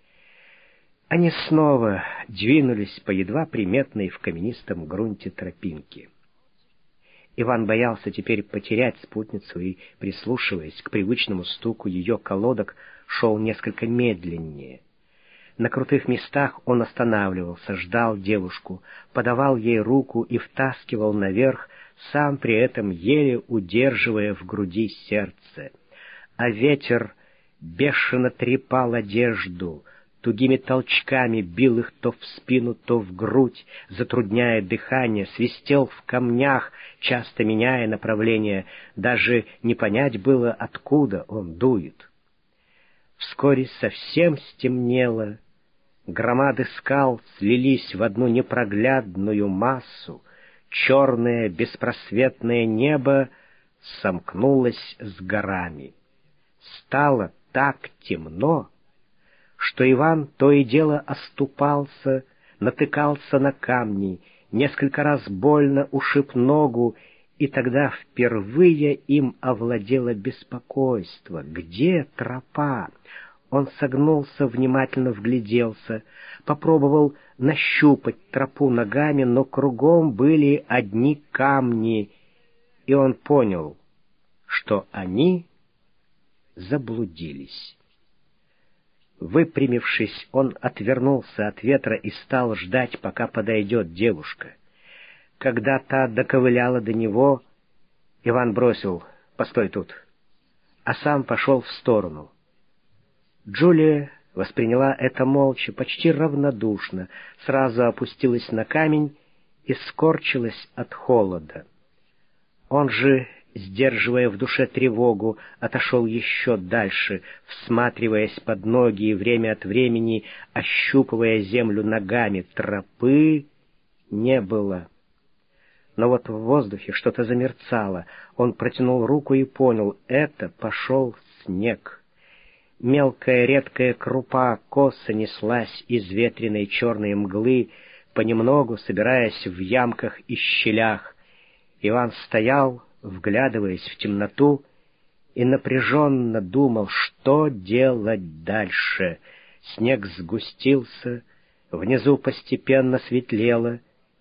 Они снова двинулись по едва приметной в каменистом грунте тропинке. Иван боялся теперь потерять спутницу и, прислушиваясь к привычному стуку ее колодок, шел несколько медленнее. На крутых местах он останавливался, ждал девушку, подавал ей руку и втаскивал наверх, сам при этом еле удерживая в груди сердце. А ветер бешено трепал одежду, тугими толчками бил их то в спину, то в грудь, затрудняя дыхание, свистел в камнях, часто меняя направление, даже не понять было, откуда он дует. Вскоре совсем стемнело, громады скал слились в одну непроглядную массу, черное беспросветное небо сомкнулось с горами. Стало так темно, что Иван то и дело оступался, натыкался на камни, несколько раз больно ушиб ногу, и тогда впервые им овладело беспокойство. Где тропа? Он согнулся, внимательно вгляделся, попробовал нащупать тропу ногами, но кругом были одни камни, и он понял, что они заблудились. Выпрямившись, он отвернулся от ветра и стал ждать, пока подойдет девушка. Когда та доковыляла до него, Иван бросил «Постой тут», а сам пошел в сторону. Джулия восприняла это молча, почти равнодушно, сразу опустилась на камень и скорчилась от холода. Он же, сдерживая в душе тревогу, отошел еще дальше, всматриваясь под ноги и время от времени ощупывая землю ногами. Тропы не было. Но вот в воздухе что-то замерцало. Он протянул руку и понял — это пошел снег. Мелкая редкая крупа косо неслась из ветреной черной мглы, понемногу собираясь в ямках и щелях. Иван стоял, вглядываясь в темноту, и напряженно думал, что делать дальше. Снег сгустился, внизу постепенно светлело,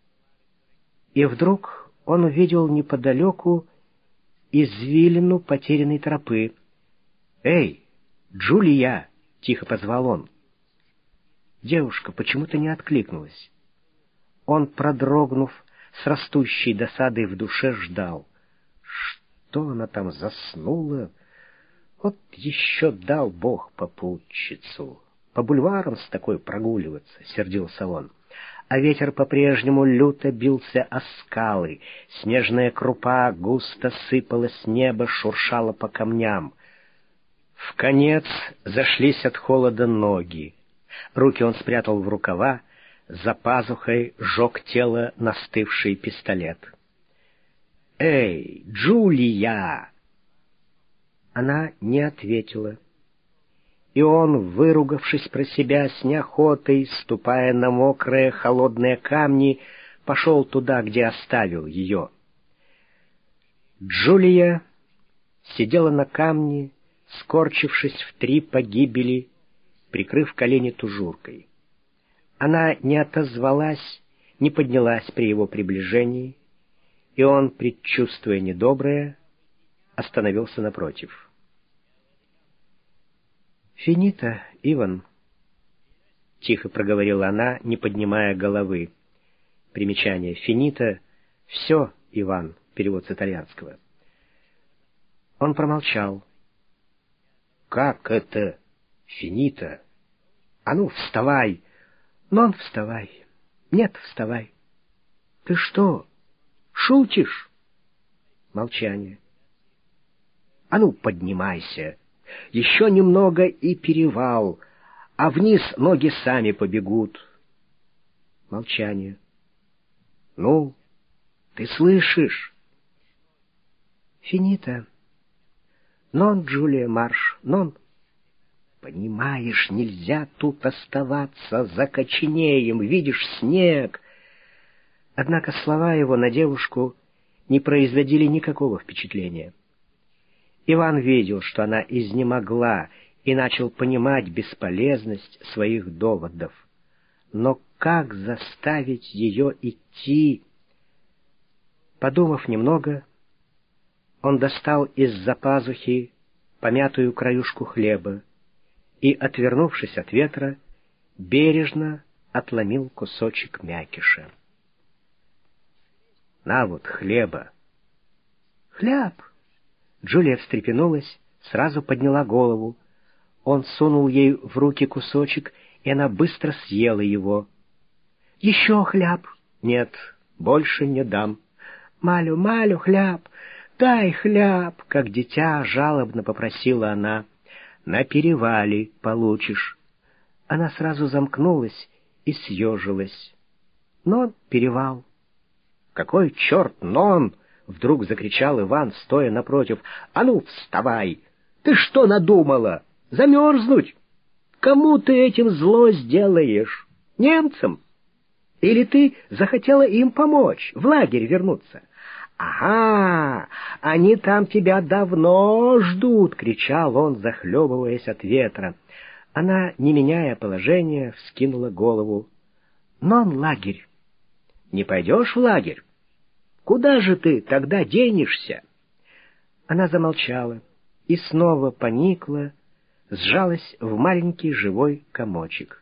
и вдруг он увидел неподалеку извилину потерянной тропы. «Эй, Джулия!» — тихо позвал он. Девушка почему-то не откликнулась. Он, продрогнув, с растущей досадой в душе ждал. Что она там заснула? Вот еще дал Бог попутчицу. По бульварам с такой прогуливаться, — сердился он. А ветер по-прежнему люто бился о скалы. Снежная крупа густо сыпала с неба, шуршала по камням. Вконец зашлись от холода ноги. Руки он спрятал в рукава, за пазухой жег тело настывший пистолет. «Эй, Джулия!» Она не ответила. и он, выругавшись про себя с неохотой, ступая на мокрые холодные камни, пошел туда, где оставил ее. Джулия сидела на камне, скорчившись в три погибели, прикрыв колени тужуркой. Она не отозвалась, не поднялась при его приближении, и он, предчувствуя недоброе, остановился напротив. «Финита, Иван», — тихо проговорила она, не поднимая головы. Примечание. «Финита» — «все, Иван», перевод с итальянского. Он промолчал. «Как это финита? А ну, вставай!» «Нон, вставай! Нет, вставай! Ты что, шутишь?» Молчание. «А ну, поднимайся! Еще немного и перевал, а вниз ноги сами побегут!» Молчание. «Ну, ты слышишь?» «Финита! Нон, Джулия, марш! Нон!» «Понимаешь, нельзя тут оставаться, закоченеем, видишь, снег!» Однако слова его на девушку не производили никакого впечатления. Иван видел, что она изнемогла, и начал понимать бесполезность своих доводов. Но как заставить ее идти? Подумав немного, он достал из-за пазухи помятую краюшку хлеба и, отвернувшись от ветра, бережно отломил кусочек мякиша. «На вот хлеба!» «Хляб!» Джулия встрепенулась, сразу подняла голову. Он сунул ей в руки кусочек, и она быстро съела его. «Еще хляб!» «Нет, больше не дам!» «Малю, Малю, хляб! Дай хляб!» Как дитя жалобно попросила она. «На перевале получишь». Она сразу замкнулась и съежилась. «Нон, перевал». «Какой черт нон!» — вдруг закричал Иван, стоя напротив. «А ну, вставай! Ты что надумала? Замерзнуть? Кому ты этим зло сделаешь? Немцам? Или ты захотела им помочь, в лагерь вернуться?» «Ага, они там тебя давно ждут!» — кричал он, захлебываясь от ветра. Она, не меняя положения, вскинула голову. «Нон лагерь!» «Не пойдешь в лагерь? Куда же ты тогда денешься?» Она замолчала и снова поникла, сжалась в маленький живой комочек.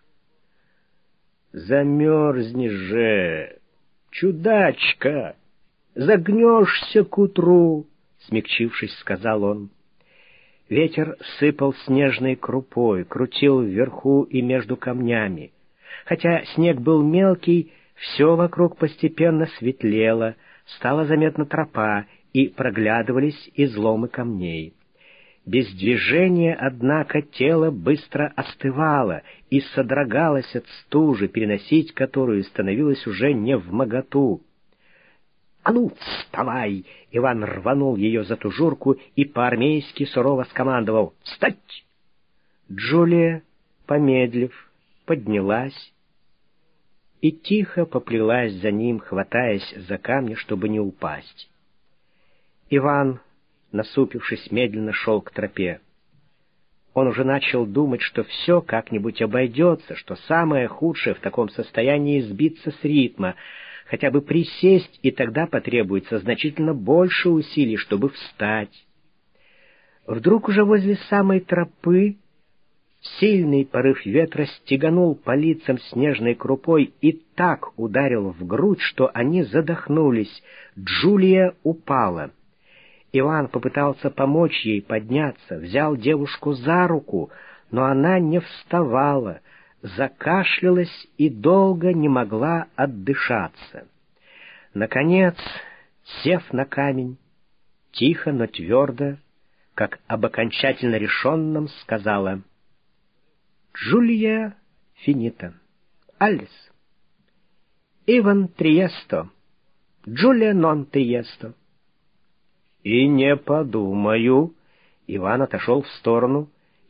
«Замерзнешь же, чудачка! Загнешься к утру!» — смягчившись, сказал он. Ветер сыпал снежной крупой, крутил вверху и между камнями. Хотя снег был мелкий, все вокруг постепенно светлело, стала заметна тропа, и проглядывались изломы камней. Без движения, однако, тело быстро остывало и содрогалось от стужи, переносить которую становилось уже невмоготу. «А ну, вставай!» — Иван рванул ее за тужурку и по-армейски сурово скомандовал: «Встать!» Джулия, помедлив, поднялась и тихо поплелась за ним, хватаясь за камни, чтобы не упасть. Иван, насупившись, медленно шел к тропе. Он уже начал думать, что все как-нибудь обойдется, что самое худшее в таком состоянии — сбиться с ритма, хотя бы присесть, и тогда потребуется значительно больше усилий, чтобы встать. Вдруг уже возле самой тропы сильный порыв ветра стеганул по лицам снежной крупой и так ударил в грудь, что они задохнулись. Джулия упала. Иван попытался помочь ей подняться, взял девушку за руку, но она не вставала, закашлялась и долго не могла отдышаться. Наконец, сев на камень, тихо, но твердо, как об окончательно решенном, сказала: «Джулия финита, Алис, Иван Триесто, Джулия нон Триесто». «И не подумаю». Иван отошел в сторону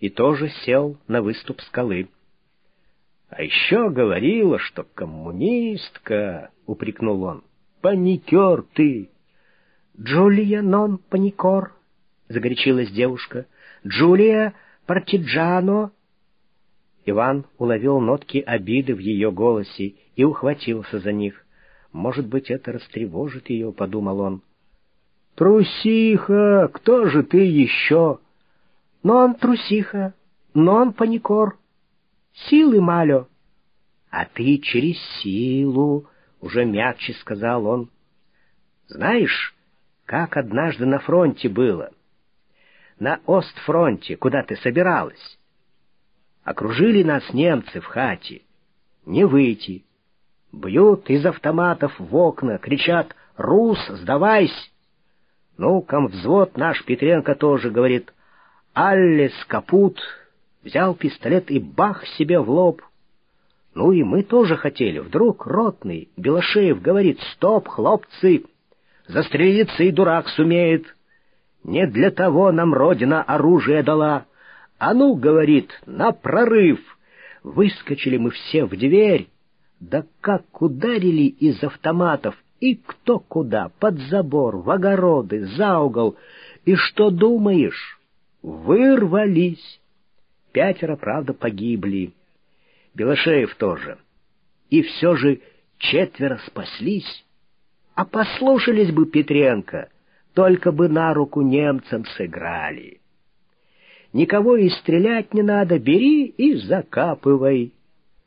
и тоже сел на выступ скалы. — А еще говорила, что коммунистка, — упрекнул он. — Паникер ты! — Джулия нон паникор, — загорячилась девушка. — Джулия партиджано. Иван уловил нотки обиды в ее голосе и ухватился за них. Может быть, это растревожит ее, — подумал он. — Трусиха! Кто же ты еще? — Нон трусиха, нон паникор. Силы малё. — А ты через силу, — уже мягче сказал он. — Знаешь, как однажды на фронте было? На Остфронте, куда ты собиралась? Окружили нас немцы в хате. Не выйти. Бьют из автоматов в окна, кричат: «Рус, сдавайся!» Ну, комвзвод наш Петренко тоже говорит: «Аллес капут!» Взял пистолет и бах себе в лоб. Ну и мы тоже хотели. Вдруг ротный Белошеев говорит: «Стоп, хлопцы! Застрелиться и дурак сумеет. Не для того нам Родина оружие дала. А ну, — говорит, — на прорыв!» Выскочили мы все в дверь. Да как ударили из автоматов, и кто куда, под забор, в огороды, за угол. И что думаешь? Вырвались. Пятеро, правда, погибли. Белошеев тоже. И все же четверо спаслись. А послушались бы Петренко, только бы на руку немцам сыграли. Никого и стрелять не надо, бери и закапывай.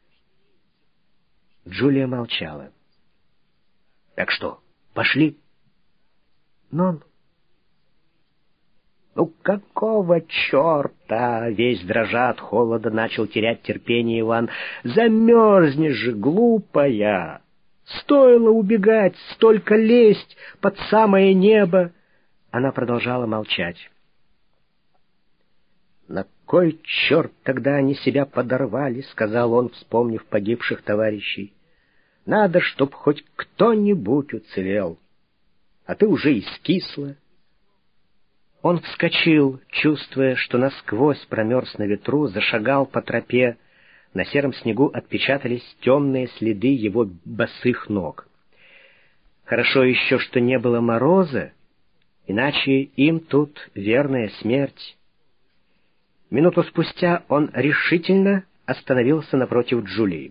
Джулия молчала. — Так что, пошли? — Нон. — Ну какого черта? — весь дрожа от холода начал терять терпение Иван. — Замерзнешь же, глупая! Стоило убегать, столько лезть под самое небо. Она продолжала молчать. — На кой черт тогда они себя подорвали? — сказал он, вспомнив погибших товарищей. — Надо, чтоб хоть кто-нибудь уцелел. А ты уже и скисла. Он вскочил, чувствуя, что насквозь промерз на ветру, зашагал по тропе. На сером снегу отпечатались темные следы его босых ног. Хорошо еще, что не было мороза, иначе им тут верная смерть. Минуту спустя он решительно остановился напротив Джулии.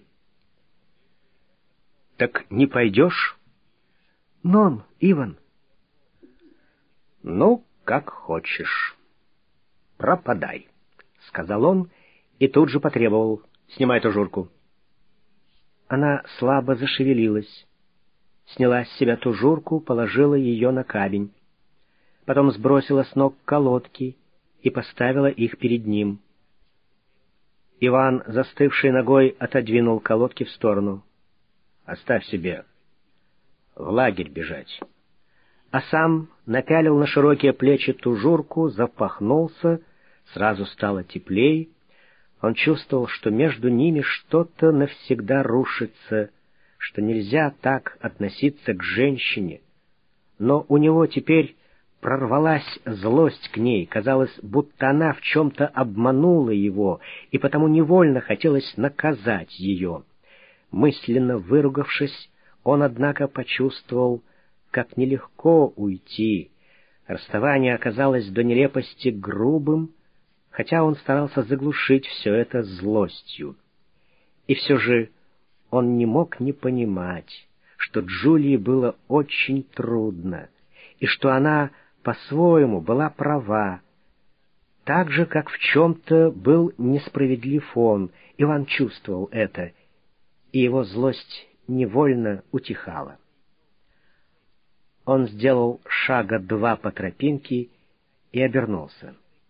— Так не пойдешь? — Нон, Иван. — Ну, как хочешь. Пропадай, — сказал он и тут же потребовал: — Снимай тужурку. Она слабо зашевелилась, сняла с себя тужурку, положила ее на камень, потом сбросила с ног колодки и поставила их перед ним. Иван, застывший ногой, отодвинул колодки в сторону. — Оставь себе. В лагерь бежать. А сам напялил на широкие плечи тужурку, запахнулся, сразу стало теплей. Он чувствовал, что между ними что-то навсегда рушится, что нельзя так относиться к женщине. Но у него теперь прорвалась злость к ней, казалось, будто она в чем-то обманула его, и потому невольно хотелось наказать ее. Мысленно выругавшись, он, однако, почувствовал, как нелегко уйти. Расставание оказалось до нелепости грубым, хотя он старался заглушить все это злостью. И все же он не мог не понимать, что Джулии было очень трудно, и что она по-своему была права, так же, как в чем-то был несправедлив он. Иван чувствовал это, и его злость невольно утихала. Он сделал шага два по тропинке и обернулся.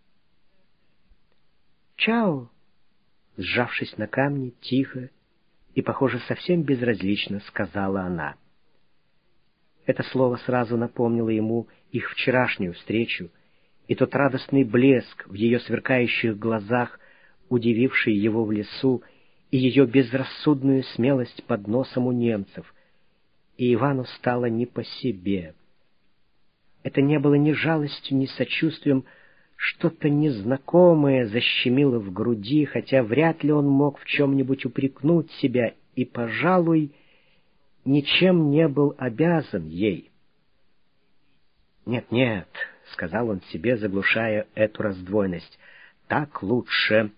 «Чао!» Сжавшись на камне, тихо и, похоже, совсем безразлично сказала она. Это слово сразу напомнило ему их вчерашнюю встречу и тот радостный блеск в ее сверкающих глазах, удививший его в лесу, и ее безрассудную смелость под носом у немцев. И Ивану стало не по себе. Это не было ни жалостью, ни сочувствием, Что-то незнакомое защемило в груди, хотя вряд ли он мог в чем-нибудь упрекнуть себя и, пожалуй, ничем не был обязан ей. «Нет-нет», — сказал он себе, заглушая эту раздвоенность, — «так лучше».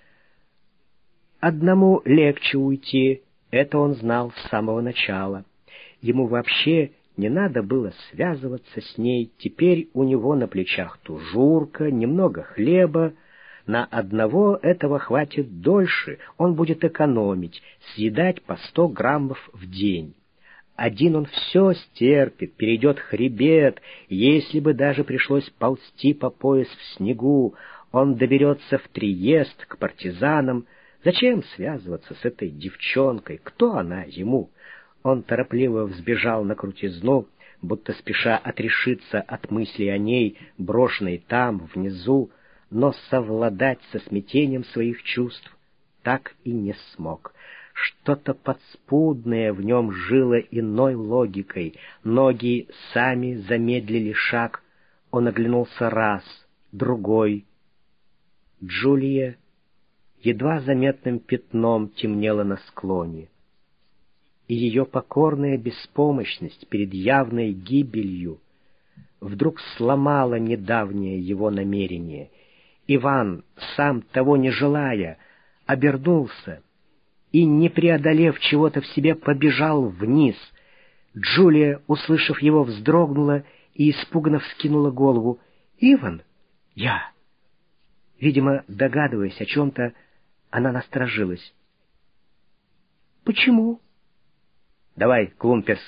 Одному легче уйти, это он знал с самого начала. Ему вообще не надо было связываться с ней, теперь у него на плечах тужурка, немного хлеба. На одного этого хватит дольше, он будет экономить, съедать по сто граммов в день. Один он все стерпит, перейдет хребет, если бы даже пришлось ползти по пояс в снегу, он доберется в Триест к партизанам. Зачем связываться с этой девчонкой? Кто она ему? Он торопливо взбежал на крутизну, будто спеша отрешиться от мысли о ней, брошенной там, внизу, но совладать со смятением своих чувств так и не смог. Что-то подспудное в нем жило иной логикой. Ноги сами замедлили шаг. Он оглянулся раз, другой. Джулия едва заметным пятном темнела на склоне. И ее покорная беспомощность перед явной гибелью вдруг сломала недавнее его намерение. Иван, сам того не желая, обернулся и, не преодолев чего-то в себе, побежал вниз. Джулия, услышав его, вздрогнула и испуганно вскинула голову. «Иван!» «Я!» Видимо, догадываясь о чем-то, она насторожилась. «Почему?» «Давай, Клумпес!»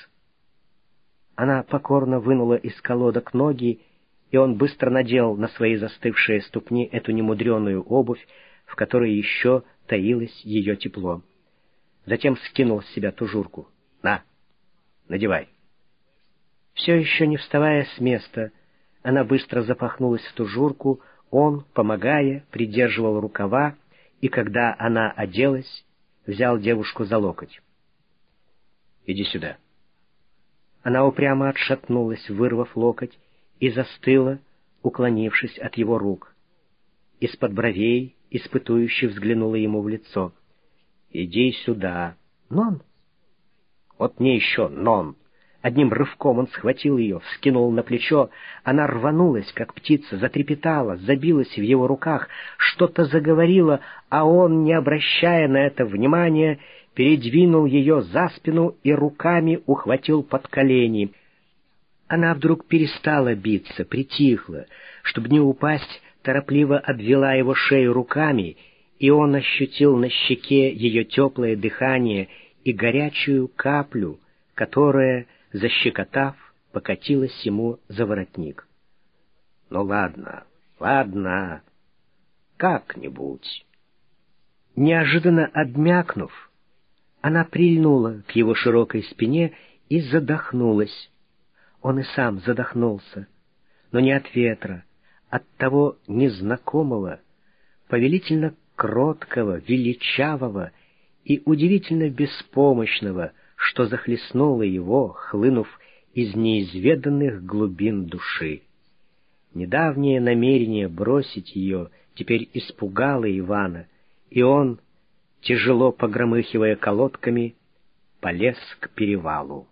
Она покорно вынула из колодок ноги, и он быстро надел на свои застывшие ступни эту немудреную обувь, в которой еще таилось ее тепло. Затем скинул с себя тужурку. «На, надевай!» Все еще не вставая с места, она быстро запахнулась в тужурку, он, помогая, придерживал рукава, и когда она оделась, взял девушку за локоть. «Иди сюда». Она упрямо отшатнулась, вырвав локоть, и застыла, уклонившись от его рук. Из-под бровей испытующе взглянула ему в лицо. «Иди сюда». «Нон?» «Вот мне еще нон». Одним рывком он схватил ее, вскинул на плечо. Она рванулась, как птица, затрепетала, забилась в его руках, что-то заговорила, а он, не обращая на это внимания, передвинул ее за спину и руками ухватил под колени. Она вдруг перестала биться, притихла, чтобы не упасть, торопливо обвела его шею руками, и он ощутил на щеке ее теплое дыхание и горячую каплю, которая, защекотав, покатилась ему за воротник. «Ну ладно, ладно, как-нибудь». Неожиданно обмякнув, она прильнула к его широкой спине и задохнулась. Он и сам задохнулся, но не от ветра, от того незнакомого, повелительно кроткого, величавого и удивительно беспомощного, что захлестнуло его, хлынув из неизведанных глубин души. Недавнее намерение бросить ее теперь испугало Ивана, и он, тяжело погромыхивая колодками, полез к перевалу.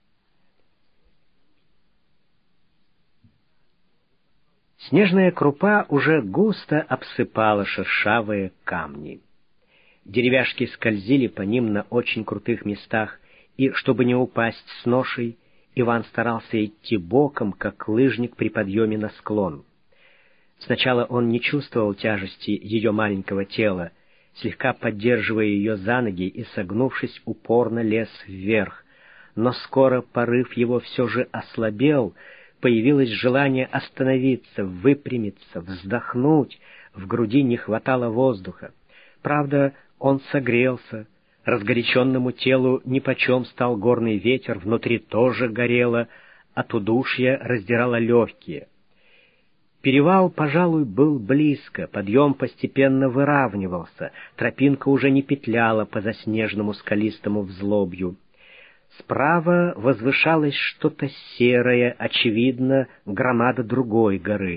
Снежная крупа уже густо обсыпала шершавые камни. Деревяшки скользили по ним на очень крутых местах, и, чтобы не упасть с ношей, Иван старался идти боком, как лыжник при подъеме на склон. Сначала он не чувствовал тяжести ее маленького тела, слегка поддерживая ее за ноги и, согнувшись, упорно лез вверх. Но скоро порыв его все же ослабел, появилось желание остановиться, выпрямиться, вздохнуть, в груди не хватало воздуха. Правда, он согрелся, разгоряченному телу нипочем стал горный ветер, внутри тоже горело, от удушья раздирало легкие. Перевал, пожалуй, был близко, подъем постепенно выравнивался, тропинка уже не петляла по заснеженному скалистому взлобью. Справа возвышалось что-то серое, очевидно, громада другой горы.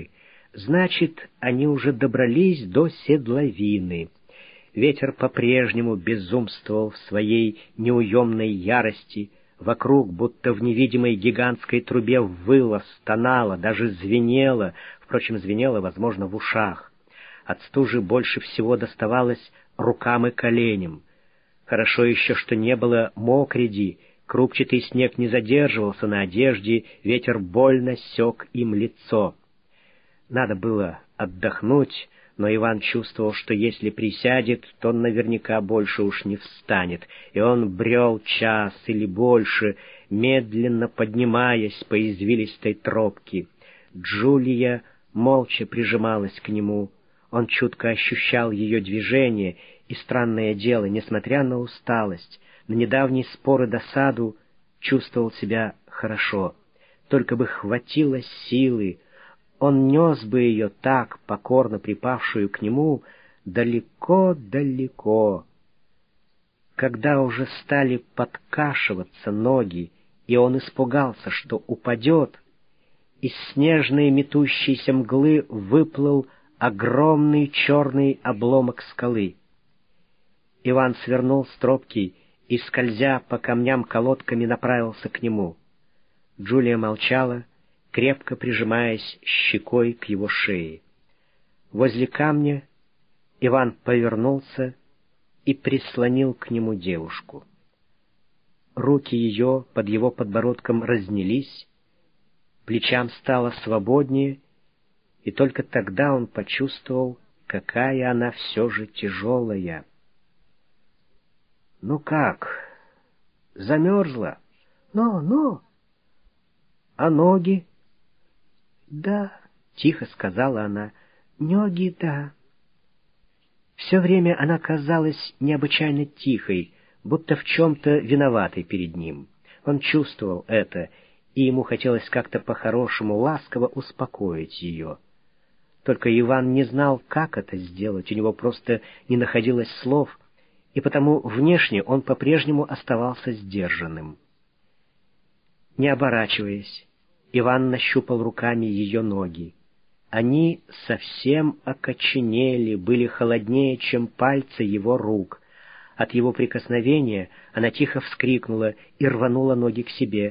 Значит, они уже добрались до седловины. Ветер по-прежнему безумствовал в своей неуемной ярости. Вокруг, будто в невидимой гигантской трубе, выло, стонало, даже звенело, впрочем, звенело, возможно, в ушах. От стужи больше всего доставалось рукам и коленям. Хорошо еще, что не было мокреди, крупчатый снег не задерживался на одежде, ветер больно сёк им лицо. Надо было отдохнуть, но Иван чувствовал, что если присядет, то наверняка больше уж не встанет, и он брел час или больше, медленно поднимаясь по извилистой тропке. Джулия молча прижималась к нему. Он чутко ощущал ее движение, и, странное дело, несмотря на усталость, на недавний спор и досаду, чувствовал себя хорошо. Только бы хватило силы, он нес бы ее так, покорно припавшую к нему, далеко-далеко. Когда уже стали подкашиваться ноги, и он испугался, что упадет, из снежной метущейся мглы выплыл огромный черный обломок скалы. Иван свернул с тропки и, скользя по камням колодками, направился к нему. Джулия молчала, крепко прижимаясь щекой к его шее. Возле камня Иван повернулся и прислонил к нему девушку. Руки ее под его подбородком разнялись, плечам стало свободнее, и только тогда он почувствовал, какая она все же тяжелая. — Ну как, замерзла? — Ну, ну. — А ноги? — Да, — тихо сказала она, — ноги, да. Все время она казалась необычайно тихой, будто в чем-то виноватой перед ним. Он чувствовал это, и ему хотелось как-то по-хорошему ласково успокоить ее. Только Иван не знал, как это сделать, у него просто не находилось слов, и потому внешне он по-прежнему оставался сдержанным. Не оборачиваясь, Иван нащупал руками ее ноги. Они совсем окоченели, были холоднее, чем пальцы его рук. От его прикосновения она тихо вскрикнула и рванула ноги к себе.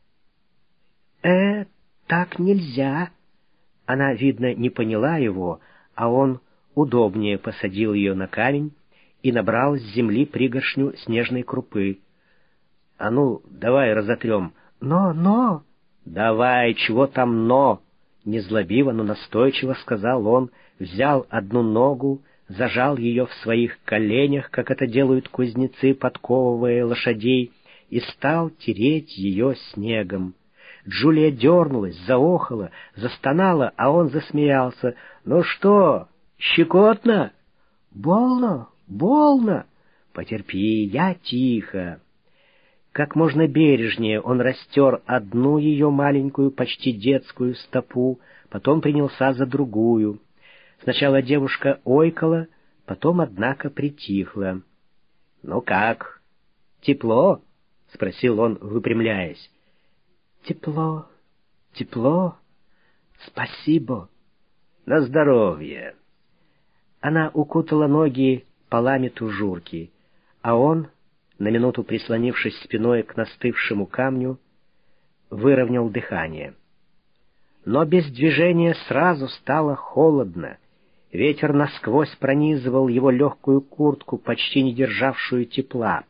«Э, так нельзя!» Она, видно, не поняла его, а он удобнее посадил ее на камень и набрал с земли пригоршню снежной крупы. — А ну, давай разотрем. — Но, но... — Давай, чего там но? — незлобиво, но настойчиво сказал он, взял одну ногу, зажал ее в своих коленях, как это делают кузнецы, подковывая лошадей, и стал тереть ее снегом. Джулия дернулась, заохала, застонала, а он засмеялся. — Ну что, щекотно? — Больно, больно. — Потерпи, я тихо. Как можно бережнее он растер одну ее маленькую, почти детскую стопу, потом принялся за другую. Сначала девушка ойкала, потом, однако, притихла. — Ну как, тепло? — спросил он, выпрямляясь. — Тепло, тепло, спасибо. — На здоровье. Она укутала ноги полами тужурки, а он, на минуту прислонившись спиной к настывшему камню, выровнял дыхание. Но без движения сразу стало холодно. Ветер насквозь пронизывал его легкую куртку, почти не державшую тепла.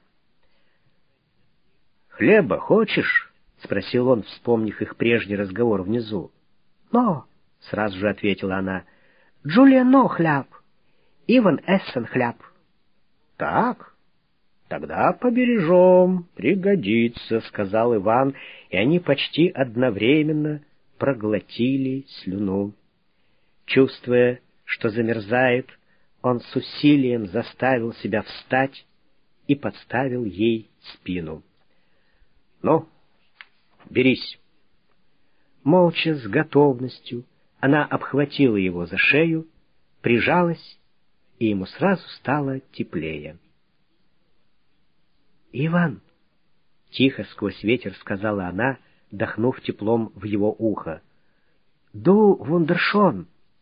— Хлеба хочешь? — спросил он, вспомнив их прежний разговор внизу. — Но, — сразу же ответила она, — Джулия но хляб, Иван эссен хляб. — Так, тогда побережем, пригодится, — сказал Иван, и они почти одновременно проглотили слюну. Чувствуя, что замерзает, он с усилием заставил себя встать и подставил ей спину. — Ну, берись. Молча, с готовностью, она обхватила его за шею, прижалась, и ему сразу стало теплее. — Иван, — тихо сквозь ветер сказала она, дохнув теплом в его ухо, — ду вундершон,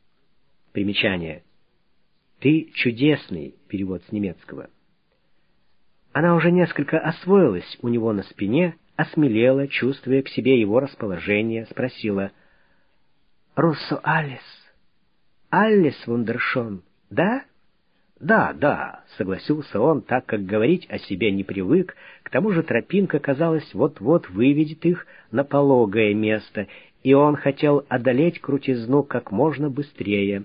Примечание. «Ты чудесный» — перевод с немецкого. Она уже несколько освоилась у него на спине, осмелела, чувствуя к себе его расположение, спросила: «Руссо Алис? Алис вундершон, да?» «Да, да», — согласился он, так как говорить о себе не привык, к тому же тропинка, казалось, вот-вот выведет их на пологое место, и он хотел одолеть крутизну как можно быстрее.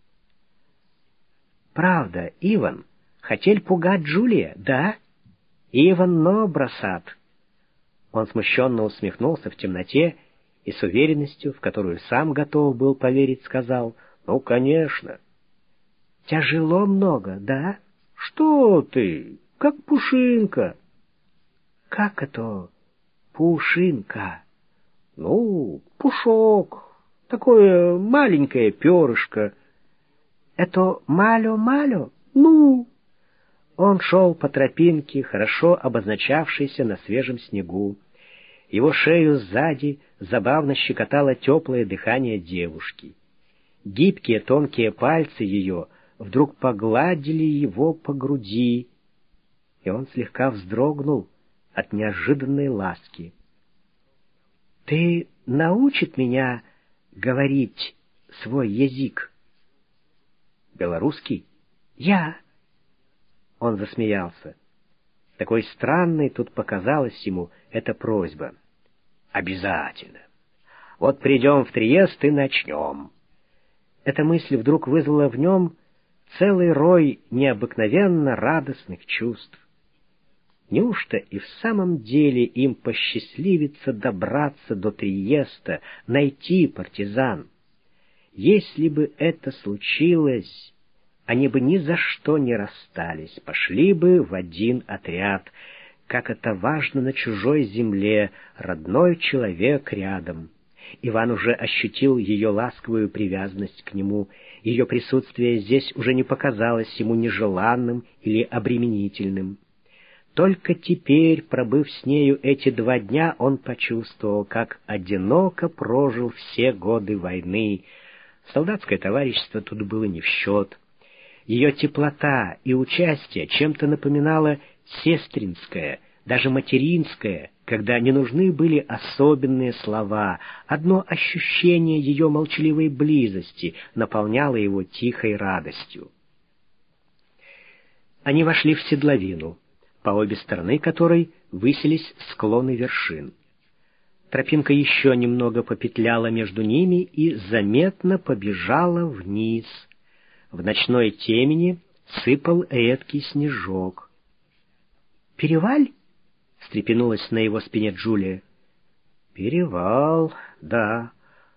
«Правда, Иван, хотел пугать Джулия, да? Иван, но бросат». Он смущенно усмехнулся в темноте и с уверенностью, в которую сам готов был поверить, сказал: «Ну, конечно». «Тяжело много, да?» «Что ты, как пушинка». «Как это пушинка?» «Ну, пушок, такое маленькое перышко». «Это малё-малё?» «Ну». Он шел по тропинке, хорошо обозначавшейся на свежем снегу. Его шею сзади забавно щекотало теплое дыхание девушки. Гибкие тонкие пальцы ее вдруг погладили его по груди, и он слегка вздрогнул от неожиданной ласки. «Ты научит меня говорить свой язык?» «Белорусский?» «Я». Он засмеялся. Такой странной тут показалась ему эта просьба. «Обязательно. Вот придем в Триест и начнем». Эта мысль вдруг вызвала в нем целый рой необыкновенно радостных чувств. Неужто и в самом деле им посчастливится добраться до Триеста, найти партизан? Если бы это случилось, они бы ни за что не расстались, пошли бы в один отряд. Как это важно на чужой земле, родной человек рядом. Иван уже ощутил ее ласковую привязанность к нему. Ее присутствие здесь уже не показалось ему нежеланным или обременительным. Только теперь, пробыв с нею эти два дня, он почувствовал, как одиноко прожил все годы войны. Солдатское товарищество тут было не в счет. Ее теплота и участие чем-то напоминало сестринское, даже материнское, когда не нужны были особенные слова. Одно ощущение ее молчаливой близости наполняло его тихой радостью. Они вошли в седловину, по обе стороны которой высились склоны вершин. Тропинка еще немного попетляла между ними и заметно побежала вниз. В ночной темени сыпал редкий снежок. «Переваль?» — встрепенулась на его спине Джулия. «Перевал, да».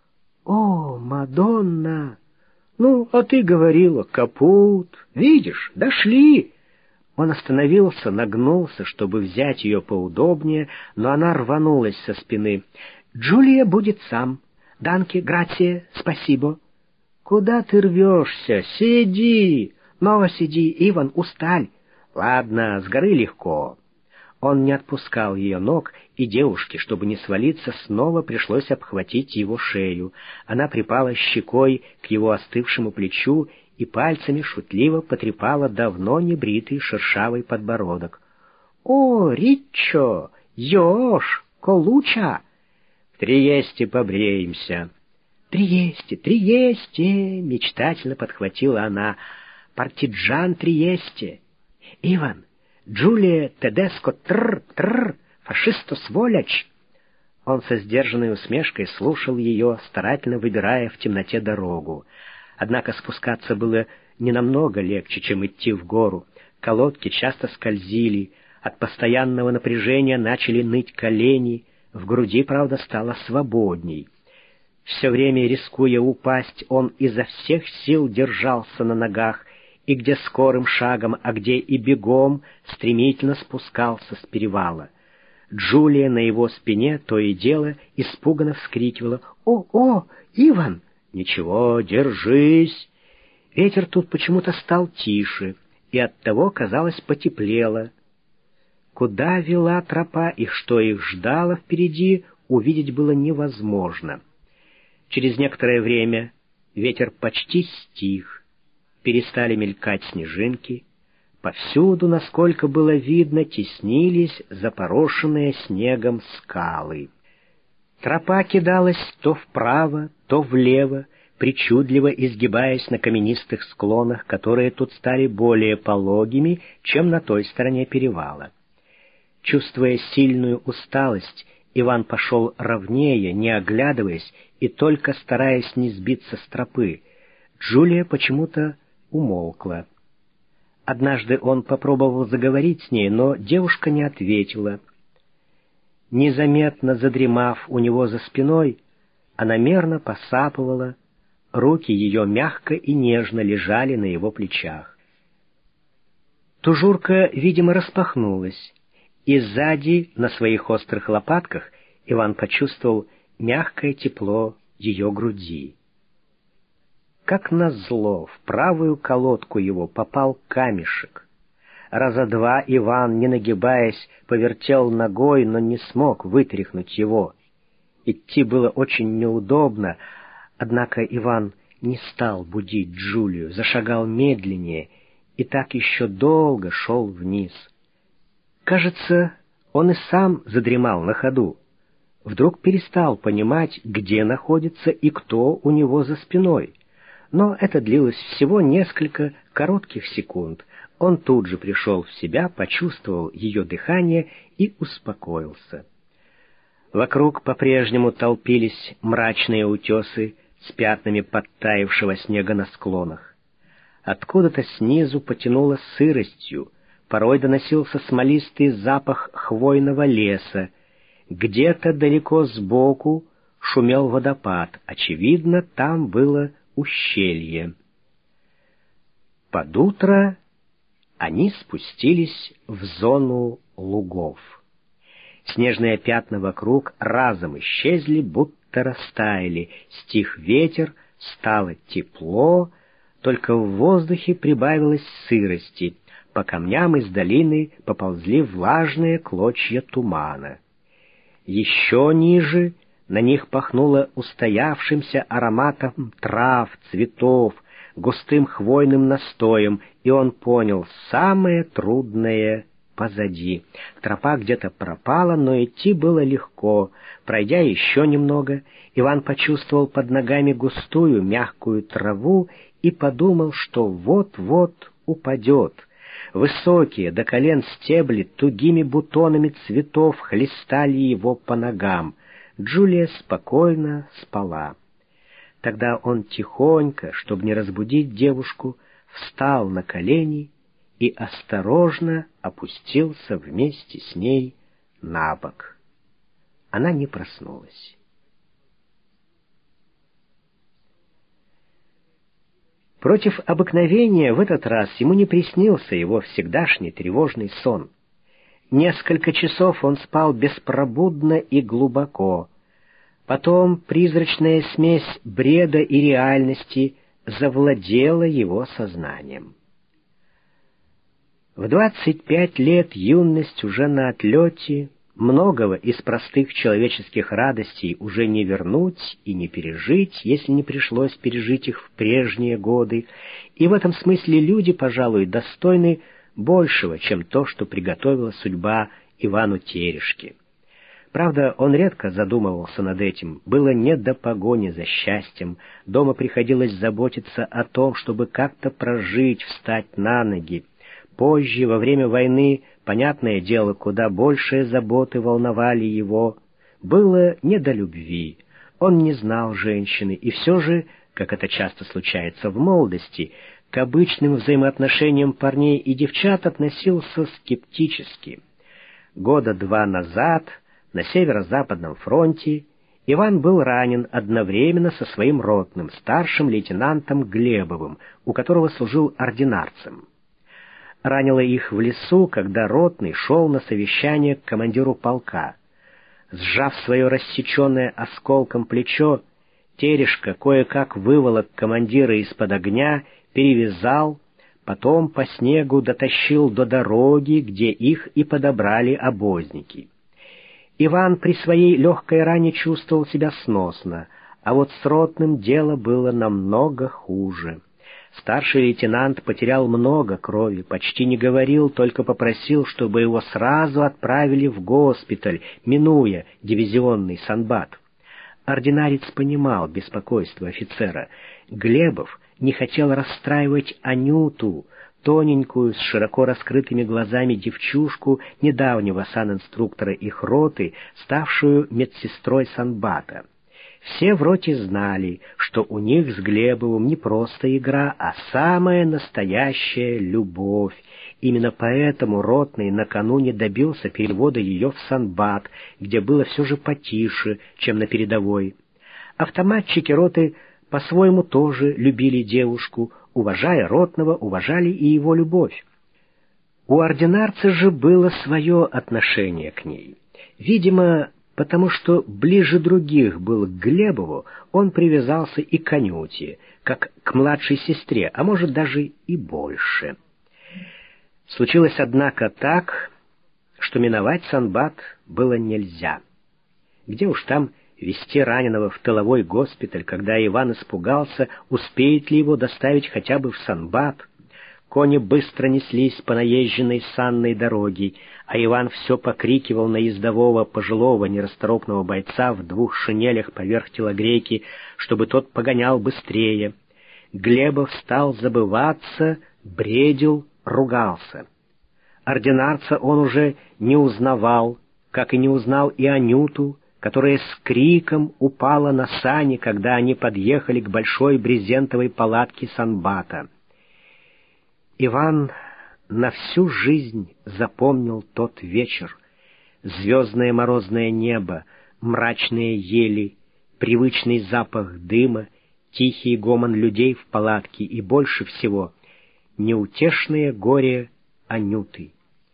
«О, Мадонна! Ну, а ты говорила, капут. Видишь, дошли». Он остановился, нагнулся, чтобы взять ее поудобнее, но она рванулась со спины. «Джулия будет сам. Данке, грация, спасибо». «Куда ты рвешься? Сиди!» «Но сиди, Иван, усталь». «Ладно, с горы легко». Он не отпускал ее ног, и девушке, чтобы не свалиться, снова пришлось обхватить его шею. Она припала щекой к его остывшему плечу и пальцами шутливо потрепала давно не бритый шершавый подбородок. «О, Риччо! Ёж! Колуча!» «В Триесте побреемся». «Триесте! Триесте!» — мечтательно подхватила она. «Партиджан Триесте! Иван! Джулия Тедеско тр-тр! Фашистос воляч!» Он со сдержанной усмешкой слушал ее, старательно выбирая в темноте дорогу. Однако спускаться было не намного легче, чем идти в гору. Колодки часто скользили, от постоянного напряжения начали ныть колени, в груди, правда, стало свободней. Все время, рискуя упасть, он изо всех сил держался на ногах, и где скорым шагом, а где и бегом стремительно спускался с перевала. Джулия на его спине то и дело испуганно вскрикивала: «О, о, Иван!» «Ничего, держись!» Ветер тут почему-то стал тише, и оттого, казалось, потеплело. Куда вела тропа и что их ждало впереди, увидеть было невозможно. Через некоторое время Ветер почти стих, перестали мелькать снежинки. Повсюду, насколько было видно, теснились запорошенные снегом скалы. Тропа кидалась то вправо, то влево, причудливо изгибаясь на каменистых склонах, которые тут стали более пологими, чем на той стороне перевала. Чувствуя сильную усталость, Иван пошел ровнее, не оглядываясь и только стараясь не сбиться с тропы. Джулия почему-то умолкла. Однажды он попробовал заговорить с ней, но девушка не ответила. Незаметно задремав у него за спиной, она мерно посапывала, руки ее мягко и нежно лежали на его плечах. Тужурка, видимо, распахнулась, и сзади, на своих острых лопатках, Иван почувствовал мягкое тепло ее груди. Как назло, в правую колодку его попал камешек. Раза два Иван, не нагибаясь, повертел ногой, но не смог вытряхнуть его. Идти было очень неудобно, однако Иван не стал будить Джулию, зашагал медленнее и так еще долго шел вниз. Кажется, он и сам задремал на ходу. Вдруг перестал понимать, где находится и кто у него за спиной. Но это длилось всего несколько коротких секунд. Он тут же пришел в себя, почувствовал ее дыхание и успокоился. Вокруг по-прежнему толпились мрачные утесы с пятнами подтаявшего снега на склонах. Откуда-то снизу потянуло сыростью, порой доносился смолистый запах хвойного леса. Где-то далеко сбоку шумел водопад, очевидно, там было ущелье. Под утро они спустились в зону лугов. Снежные пятна вокруг разом исчезли, будто растаяли, стих ветер, стало тепло, только в воздухе прибавилось сырости, по камням из долины поползли влажные клочья тумана. Еще ниже на них пахнуло устоявшимся ароматом трав, цветов, густым хвойным настоем, и он понял, самое трудное позади. Тропа где-то пропала, но идти было легко. Пройдя еще немного, Иван почувствовал под ногами густую мягкую траву и подумал, что вот-вот упадет. Высокие до колен стебли тугими бутонами цветов хлестали его по ногам. Джулия спокойно спала. Тогда он тихонько, чтобы не разбудить девушку, встал на колени и осторожно опустился вместе с ней на бок. Она не проснулась. Против обыкновения в этот раз ему не приснился его всегдашний тревожный сон. Несколько часов он спал беспробудно и глубоко. Потом призрачная смесь бреда и реальности завладела его сознанием. В двадцать пять лет юность уже на отлете, многого из простых человеческих радостей уже не вернуть и не пережить, если не пришлось пережить их в прежние годы, и в этом смысле люди, пожалуй, достойны большего, чем то, что приготовила судьба Ивану Терешке. Правда, он редко задумывался над этим, было не до погони за счастьем, дома приходилось заботиться о том, чтобы как-то прожить, встать на ноги. Позже, во время войны, понятное дело, куда большие заботы волновали его. Было не до любви, он не знал женщины, и все же, как это часто случается в молодости, к обычным взаимоотношениям парней и девчат относился скептически. Года два назад на Северо-Западном фронте Иван был ранен одновременно со своим ротным, старшим лейтенантом Глебовым, у которого служил ординарцем. Ранило их в лесу, когда ротный шел на совещание к командиру полка. Сжав свое рассеченное осколком плечо, Терешка кое-как выволок командира из-под огня, перевязал, потом по снегу дотащил до дороги, где их и подобрали обозники. Иван при своей легкой ране чувствовал себя сносно, А вот с ротным дело было намного хуже. Старший лейтенант потерял много крови, почти не говорил, только попросил, чтобы его сразу отправили в госпиталь, минуя дивизионный санбат. Ординарец понимал беспокойство офицера. Глебов не хотел расстраивать Анюту, тоненькую, с широко раскрытыми глазами девчушку недавнего санинструктора их роты, ставшую медсестрой санбата. Все в роте знали, что у них с Глебовым не просто игра, а самая настоящая любовь. Именно поэтому ротный накануне добился перевода ее в санбат, где было все же потише, чем на передовой. Автоматчики роты по-своему тоже любили девушку, уважая ротного, уважали и его любовь. У ординарца же было свое отношение к ней. Видимо, потому что ближе других был к Глебову, он привязался и к Анюте, как к младшей сестре, а может даже и больше. Случилось, однако, так, что миновать санбат было нельзя. Где уж там везти раненого в тыловой госпиталь, когда Иван испугался, успеет ли его доставить хотя бы в санбат. Кони быстро неслись по наезженной санной дороге, а Иван все покрикивал на ездового пожилого нерасторопного бойца в двух шинелях поверх телогрейки, чтобы тот погонял быстрее. Глебов стал забываться, бредил, ругался. Ординарца он уже не узнавал, как и не узнал и Анюту, которая с криком упала на сани, когда они подъехали к большой брезентовой палатке санбата. Иван на всю жизнь запомнил тот вечер. Звездное морозное небо, мрачные ели, привычный запах дыма, тихий гомон людей в палатке и, больше всего, неутешное горе Анюты.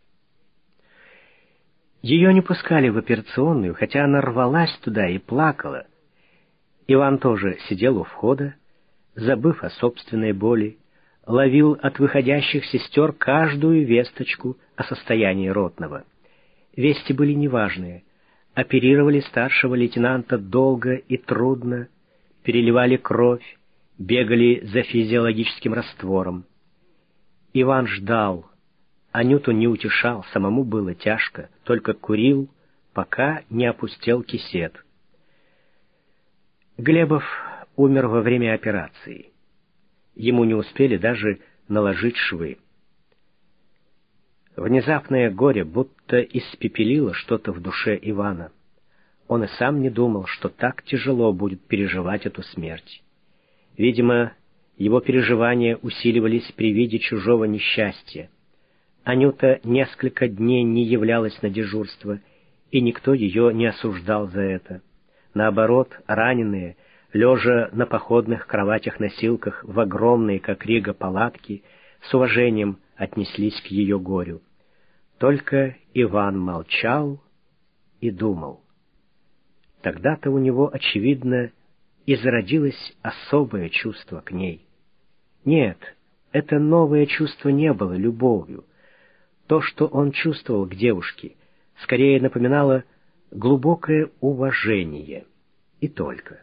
Ее не пускали в операционную, хотя она рвалась туда и плакала. Иван тоже сидел у входа, забыв о собственной боли, ловил от выходящих сестер каждую весточку о состоянии ротного. Вести были неважные. Оперировали старшего лейтенанта долго и трудно, переливали кровь, бегали за физиологическим раствором. Иван ждал. Анюту не утешал, самому было тяжко, только курил, пока не опустел кисет. Глебов умер во время операции. Ему не успели даже наложить швы. Внезапное горе будто испепелило что-то в душе Ивана. Он и сам не думал, что так тяжело будет переживать эту смерть. Видимо, его переживания усиливались при виде чужого несчастья. Анюта несколько дней не являлась на дежурство, и никто ее не осуждал за это. Наоборот, раненые, лежа на походных кроватях-носилках в огромные, как Рига, палатки, с уважением отнеслись к ее горю. Только Иван молчал и думал. Тогда-то у него, очевидно, и зародилось особое чувство к ней. Нет, это новое чувство не было любовью. То, что он чувствовал к девушке, скорее напоминало глубокое уважение. И только.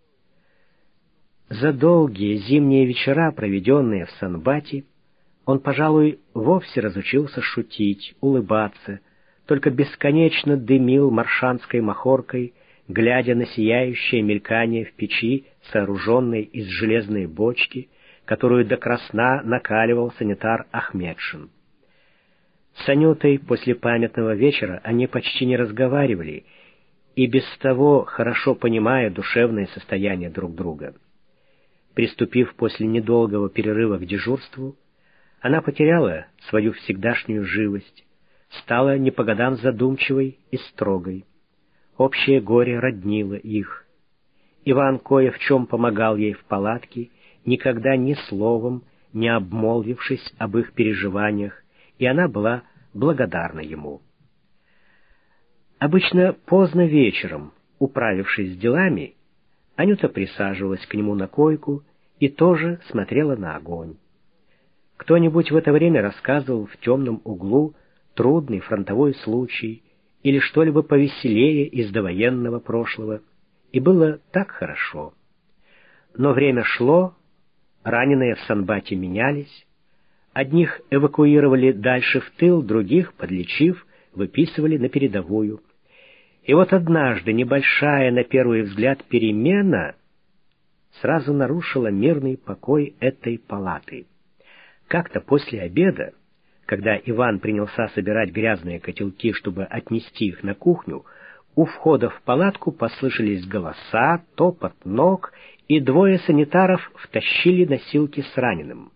За долгие зимние вечера, проведенные в санбате, он, пожалуй, вовсе разучился шутить, улыбаться, только бесконечно дымил маршанской махоркой, глядя на сияющее мелькание в печи, сооруженной из железной бочки, которую до красна накаливал санитар Ахмедшин. С Анютой после памятного вечера они почти не разговаривали, и без того хорошо понимая душевное состояние друг друга. Приступив после недолгого перерыва к дежурству, она потеряла свою всегдашнюю живость, стала не по годам задумчивой и строгой. Общее горе роднило их. Иван кое в чем помогал ей в палатке, никогда ни словом не обмолвившись об их переживаниях, и она была благодарна ему. Обычно поздно вечером, управившись с делами, Анюта присаживалась к нему на койку и тоже смотрела на огонь. Кто-нибудь в это время рассказывал в темном углу трудный фронтовой случай или что-либо повеселее из довоенного прошлого, и было так хорошо. Но время шло, раненые в Санбате менялись. Одних эвакуировали дальше в тыл, других, подлечив, выписывали на передовую. И вот однажды небольшая, на первый взгляд, перемена сразу нарушила мирный покой этой палаты. Как-то после обеда, когда Иван принялся собирать грязные котелки, чтобы отнести их на кухню, у входа в палатку послышались голоса, топот ног, и двое санитаров втащили носилки с раненым.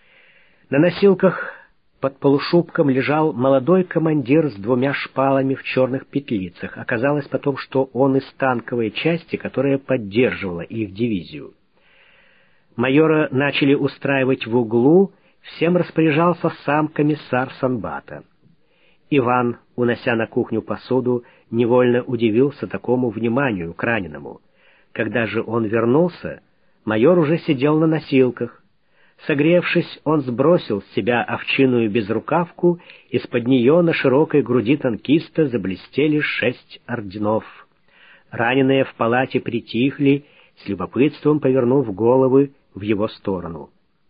На носилках под полушубком лежал молодой командир с двумя шпалами в черных петлицах. Оказалось потом, что он из танковой части, которая поддерживала их дивизию. Майора начали устраивать в углу, всем распоряжался сам комиссар Санбата. Иван, унося на кухню посуду, невольно удивился такому вниманию к раненому. Когда же он вернулся, майор уже сидел на носилках. Согревшись, он сбросил с себя овчинную безрукавку, из-под нее на широкой груди танкиста заблестели шесть орденов. Раненые в палате притихли, с любопытством повернув головы в его сторону.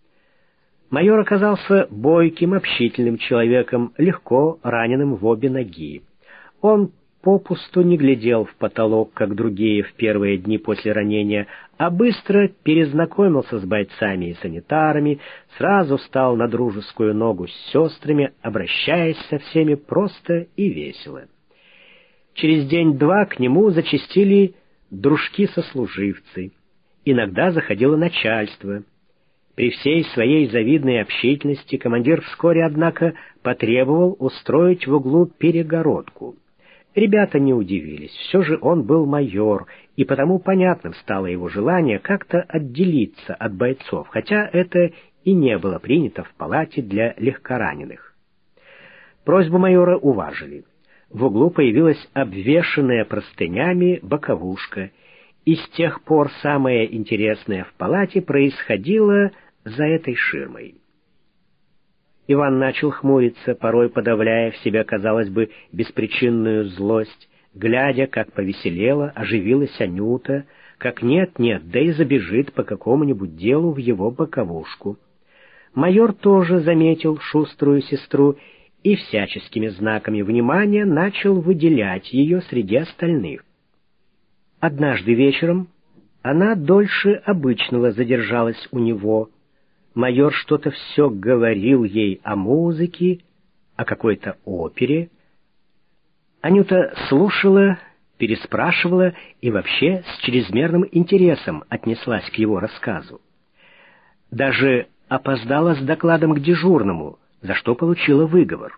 Майор оказался бойким, общительным человеком, легко раненым в обе ноги. Он попусту не глядел в потолок, как другие в первые дни после ранения, а быстро перезнакомился с бойцами и санитарами, сразу встал на дружескую ногу с сестрами, обращаясь со всеми просто и весело. Через день-два к нему зачастили дружки-сослуживцы. Иногда заходило начальство. При всей своей завидной общительности командир вскоре, однако, потребовал устроить в углу перегородку. Ребята не удивились, все же он был майор, и потому понятным стало его желание как-то отделиться от бойцов, хотя это и не было принято в палате для легкораненых. Просьбу майора уважили. В углу появилась обвешанная простынями боковушка, и с тех пор самое интересное в палате происходило за этой ширмой. Иван начал хмуриться, порой подавляя в себя, казалось бы, беспричинную злость, глядя, как повеселела, оживилась Анюта, как нет-нет, да и забежит по какому-нибудь делу в его боковушку. Майор тоже заметил шуструю сестру и всяческими знаками внимания начал выделять ее среди остальных. Однажды вечером она дольше обычного задержалась у него. Майор что-то все говорил ей о музыке, о какой-то опере. Анюта слушала, переспрашивала и вообще с чрезмерным интересом отнеслась к его рассказу. Даже опоздала с докладом к дежурному, за что получила выговор.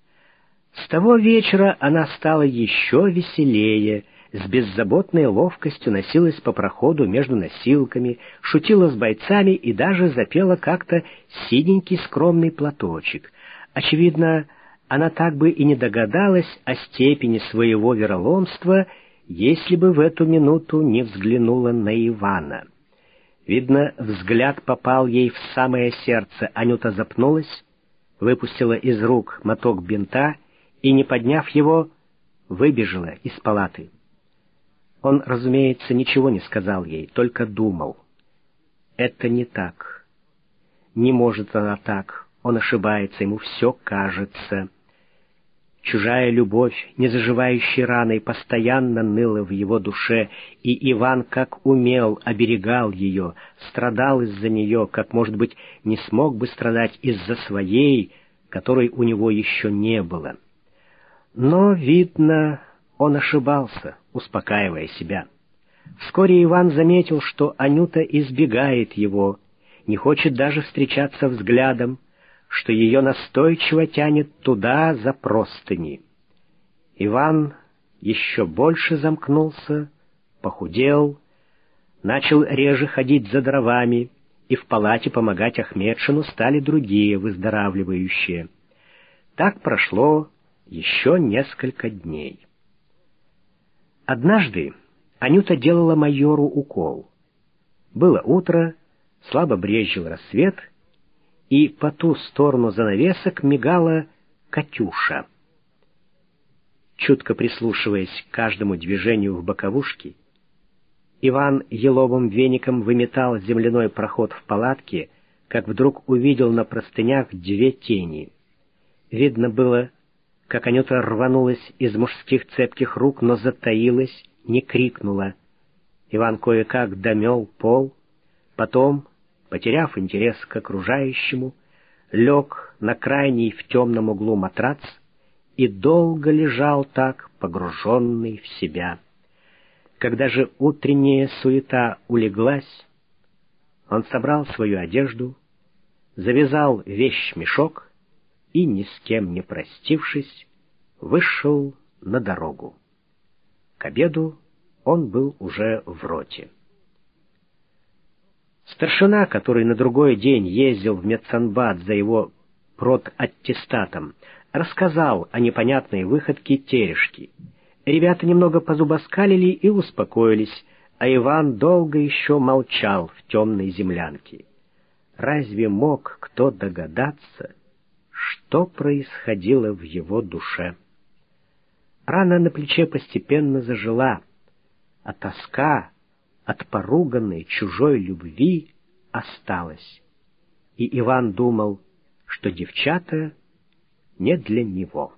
С того вечера она стала еще веселее, с беззаботной ловкостью носилась по проходу между носилками, шутила с бойцами и даже запела как-то синенький скромный платочек. Очевидно, она так бы и не догадалась о степени своего вероломства, если бы в эту минуту не взглянула на Ивана. Видно, взгляд попал ей в самое сердце. Анюта запнулась, выпустила из рук моток бинта и, не подняв его, выбежала из палаты. Он, разумеется, ничего не сказал ей, только думал. Это не так. Не может она так. Он ошибается, ему все кажется. Чужая любовь, не заживающей раной, постоянно ныла в его душе, и Иван, как умел, оберегал ее, страдал из-за нее, как, может быть, не смог бы страдать из-за своей, которой у него еще не было. Но, видно, он ошибался, успокаивая себя. Вскоре Иван заметил, что Анюта избегает его, не хочет даже встречаться взглядом, что ее настойчиво тянет туда, за простыни. Иван еще больше замкнулся, похудел, начал реже ходить за дровами, и в палате помогать Ахметшину стали другие выздоравливающие. Так прошло еще несколько дней. Однажды Анюта делала майору укол. Было утро, слабо брезжил рассвет, и по ту сторону занавесок мигала Катюша. Чутко прислушиваясь к каждому движению в боковушке, Иван еловым веником выметал земляной проход в палатке, как вдруг увидел на простынях две тени. Видно было, как Анюта рванулась из мужских цепких рук, но затаилась, не крикнула. Иван кое-как домел пол, потом, потеряв интерес к окружающему, лег на крайний в темном углу матрац и долго лежал так, погруженный в себя. Когда же утренняя суета улеглась, он собрал свою одежду, завязал вещмешок и, ни с кем не простившись, вышел на дорогу. К обеду он был уже в роте. Старшина, который на другой день ездил в медсанбат за его протаттестатом, рассказал о непонятной выходке Терешки. Ребята немного позубоскалили и успокоились, а Иван долго еще молчал в темной землянке. Разве мог кто догадаться, что происходило в его душе? Рана на плече постепенно зажила, а тоска от поруганной чужой любви осталась. И Иван думал, что девчата не для него.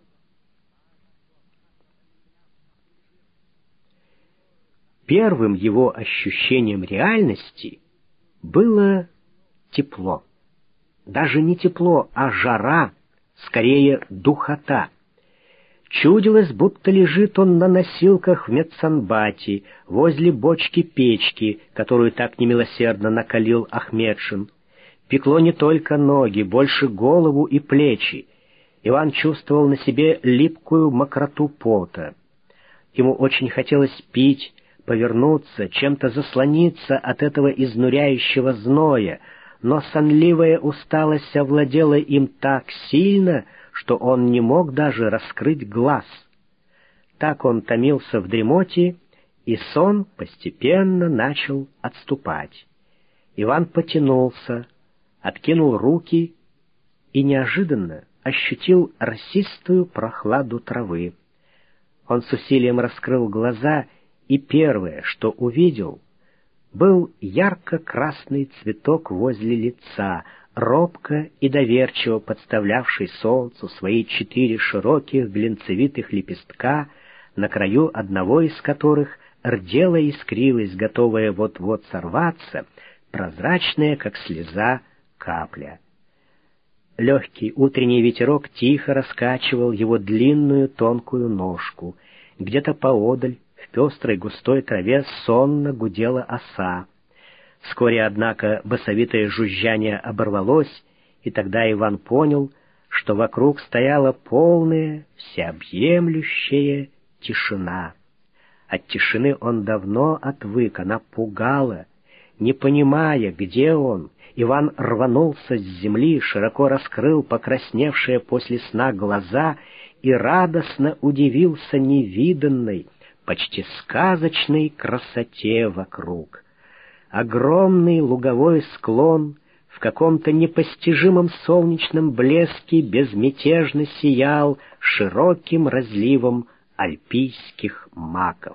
Первым его ощущением реальности было тепло. Даже не тепло, а жара, скорее духота. Чудилось, будто лежит он на носилках в медсанбате, возле бочки-печки, которую так немилосердно накалил Ахметшин. Пекло не только ноги, больше голову и плечи. Иван чувствовал на себе липкую мокроту пота. Ему очень хотелось пить, повернуться, чем-то заслониться от этого изнуряющего зноя, но сонливая усталость овладела им так сильно, что он не мог даже раскрыть глаз. Так он томился в дремоте, и сон постепенно начал отступать. Иван потянулся, откинул руки и неожиданно ощутил росистую прохладу травы. Он с усилием раскрыл глаза, и первое, что увидел, был ярко-красный цветок возле лица, робко и доверчиво подставлявший солнцу свои четыре широких глинцевитых лепестка, на краю одного из которых рдела и искрилась, готовая вот-вот сорваться, прозрачная, как слеза, капля. Легкий утренний ветерок тихо раскачивал его длинную тонкую ножку. Где-то поодаль, в пестрой густой траве, сонно гудела оса. Вскоре, однако, басовитое жужжание оборвалось, и тогда Иван понял, что вокруг стояла полная, всеобъемлющая тишина. От тишины он давно отвык, она пугала. Не понимая, где он, Иван рванулся с земли, широко раскрыл покрасневшие после сна глаза и радостно удивился невиданной, почти сказочной красоте вокруг. Огромный луговой склон в каком-то непостижимом солнечном блеске безмятежно сиял широким разливом альпийских маков.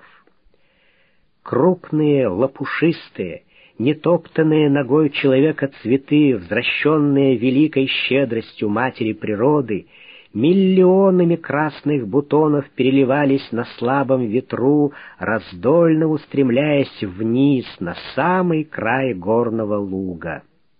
Крупные, лопушистые, нетоптанные ногой человека цветы, возвращенные великой щедростью матери природы, миллионами красных бутонов переливались на слабом ветру, раздольно устремляясь вниз, на самый край горного луга.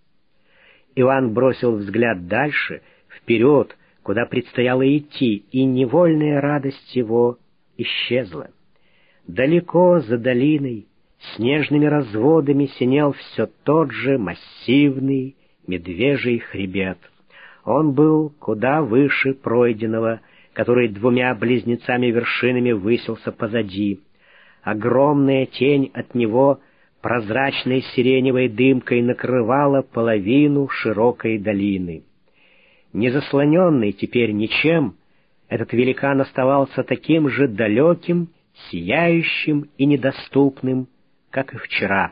Иван бросил взгляд дальше, вперед, куда предстояло идти, и невольная радость его исчезла. Далеко за долиной, снежными разводами синел все тот же массивный медвежий хребет. Он был куда выше пройденного, который двумя близнецами-вершинами высился позади. Огромная тень от него прозрачной сиреневой дымкой накрывала половину широкой долины. Не заслоненный теперь ничем, этот великан оставался таким же далеким, сияющим и недоступным, как и вчера.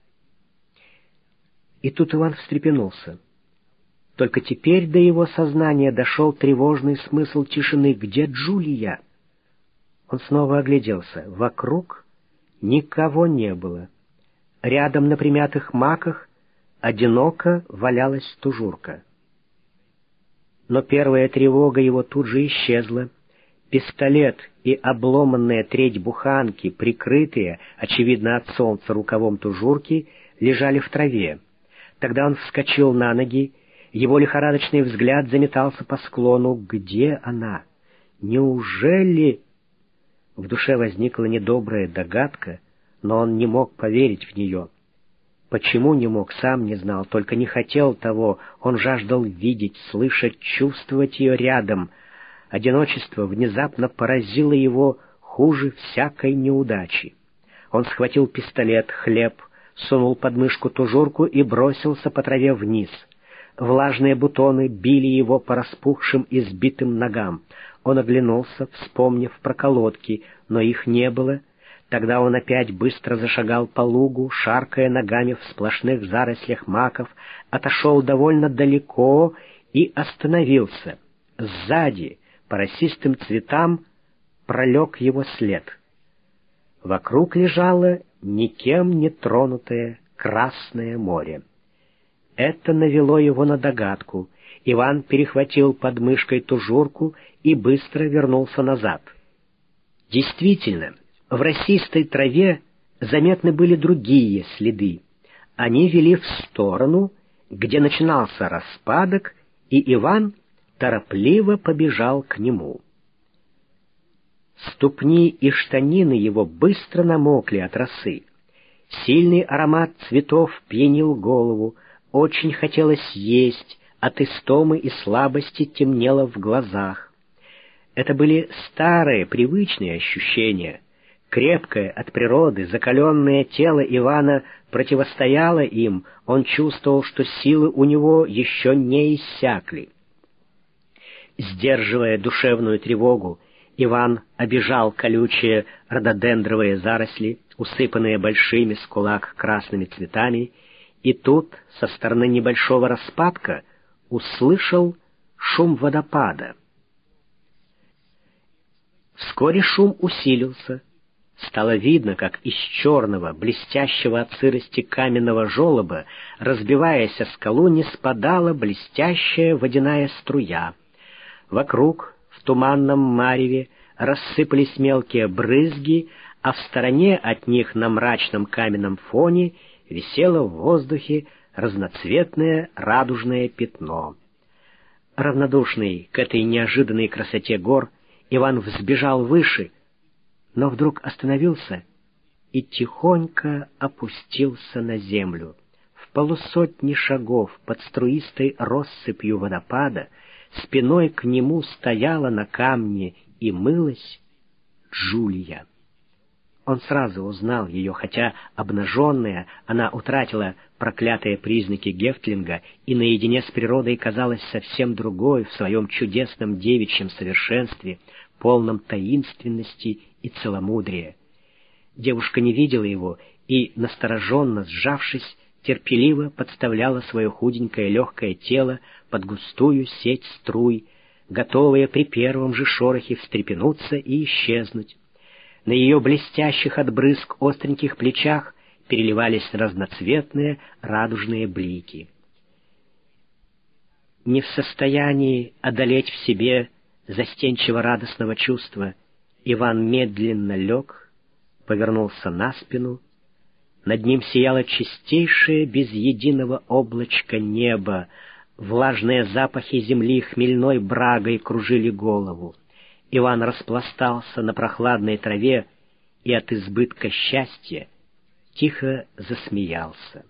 И тут Иван встрепенулся. Только теперь до его сознания дошел тревожный смысл тишины. Где Джулия? Он снова огляделся. Вокруг никого не было. Рядом на примятых маках одиноко валялась тужурка. Но первая тревога его тут же исчезла. Пистолет и обломанная треть буханки, прикрытые, очевидно, от солнца рукавом тужурки, лежали в траве. Тогда он вскочил на ноги, его лихорадочный взгляд заметался по склону. Где она? Неужели... В душе возникла недобрая догадка, но он не мог поверить в нее. Почему не мог, сам не знал, только не хотел того. Он жаждал видеть, слышать, чувствовать ее рядом. Одиночество внезапно поразило его хуже всякой неудачи. Он схватил пистолет, хлеб, сунул под мышку тужурку и бросился по траве вниз. Влажные бутоны били его по распухшим и сбитым ногам. Он оглянулся, вспомнив про колодки, но их не было. Тогда он опять быстро зашагал по лугу, шаркая ногами в сплошных зарослях маков, отошел довольно далеко и остановился. Сзади, по росистым цветам, пролег его след. Вокруг лежало никем не тронутое Красное море. Это навело его на догадку. Иван перехватил под мышкой тужурку и быстро вернулся назад. Действительно, в росистой траве заметны были другие следы. Они вели в сторону, где начинался распадок, и Иван торопливо побежал к нему. Ступни и штанины его быстро намокли от росы. Сильный аромат цветов пьянил голову, очень хотелось есть, от истомы и слабости темнело в глазах. Это были старые, привычные ощущения. Крепкое от природы, закаленное тело Ивана противостояло им, он чувствовал, что силы у него еще не иссякли. Сдерживая душевную тревогу, Иван обежал колючие рододендровые заросли, усыпанные большими с кулак красными цветами, и тут, со стороны небольшого распадка, услышал шум водопада. Вскоре шум усилился. Стало видно, как из черного, блестящего от сырости каменного желоба, разбиваясь о скалу, не спадала блестящая водяная струя. Вокруг, в туманном мареве, рассыпались мелкие брызги, а в стороне от них на мрачном каменном фоне висело в воздухе разноцветное радужное пятно. Равнодушный к этой неожиданной красоте гор, Иван взбежал выше, но вдруг остановился и тихонько опустился на землю. В полусотни шагов под струистой россыпью водопада спиной к нему стояла на камне и мылась Джулия. Он сразу узнал ее, хотя, обнаженная, она утратила проклятые признаки Гефтлинга и наедине с природой казалась совсем другой в своем чудесном девичьем совершенстве, полном таинственности и целомудрия. Девушка не видела его и, настороженно сжавшись, терпеливо подставляла свое худенькое легкое тело под густую сеть струй, готовая при первом же шорохе встрепенуться и исчезнуть. На ее блестящих от брызг остреньких плечах переливались разноцветные радужные блики. Не в состоянии одолеть в себе застенчиво радостного чувства, Иван медленно лег, повернулся на спину. Над ним сияло чистейшее без единого облачка небо, влажные запахи земли хмельной брагой кружили голову. Иван распластался на прохладной траве и от избытка счастья тихо засмеялся.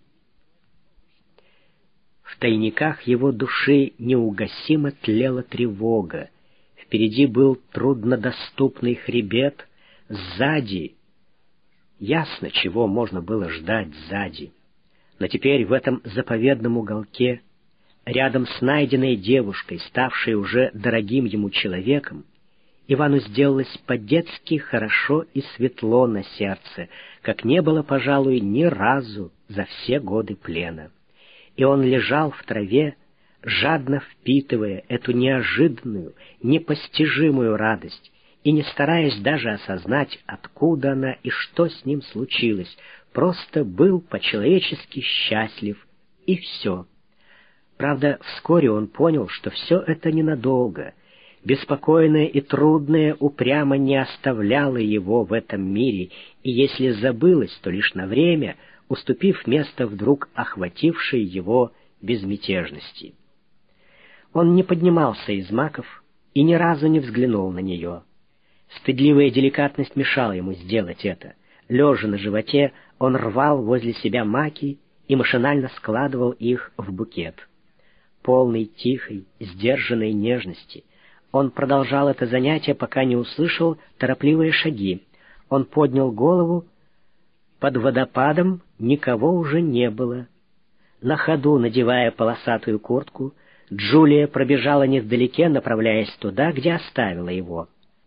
В тайниках его души неугасимо тлела тревога. Впереди был труднодоступный хребет, сзади... Ясно, чего можно было ждать сзади. Но теперь в этом заповедном уголке, рядом с найденной девушкой, ставшей уже дорогим ему человеком, Ивану сделалось по-детски хорошо и светло на сердце, как не было, пожалуй, ни разу за все годы плена. И он лежал в траве, жадно впитывая эту неожиданную, непостижимую радость, и не стараясь даже осознать, откуда она и что с ним случилось, просто был по-человечески счастлив, и все. Правда, вскоре он понял, что все это ненадолго. Беспокойное и трудное упрямо не оставляло его в этом мире, и если забылось, то лишь на время, уступив место вдруг охватившей его безмятежности. Он не поднимался из маков и ни разу не взглянул на нее. Стыдливая деликатность мешала ему сделать это. Лежа на животе, он рвал возле себя маки и машинально складывал их в букет. Полный тихой, сдержанной нежности, он продолжал это занятие, пока не услышал торопливые шаги. Он поднял голову. Под водопадом никого уже не было. На ходу, надевая полосатую куртку, Джулия пробежала невдалеке, направляясь туда, где оставила его.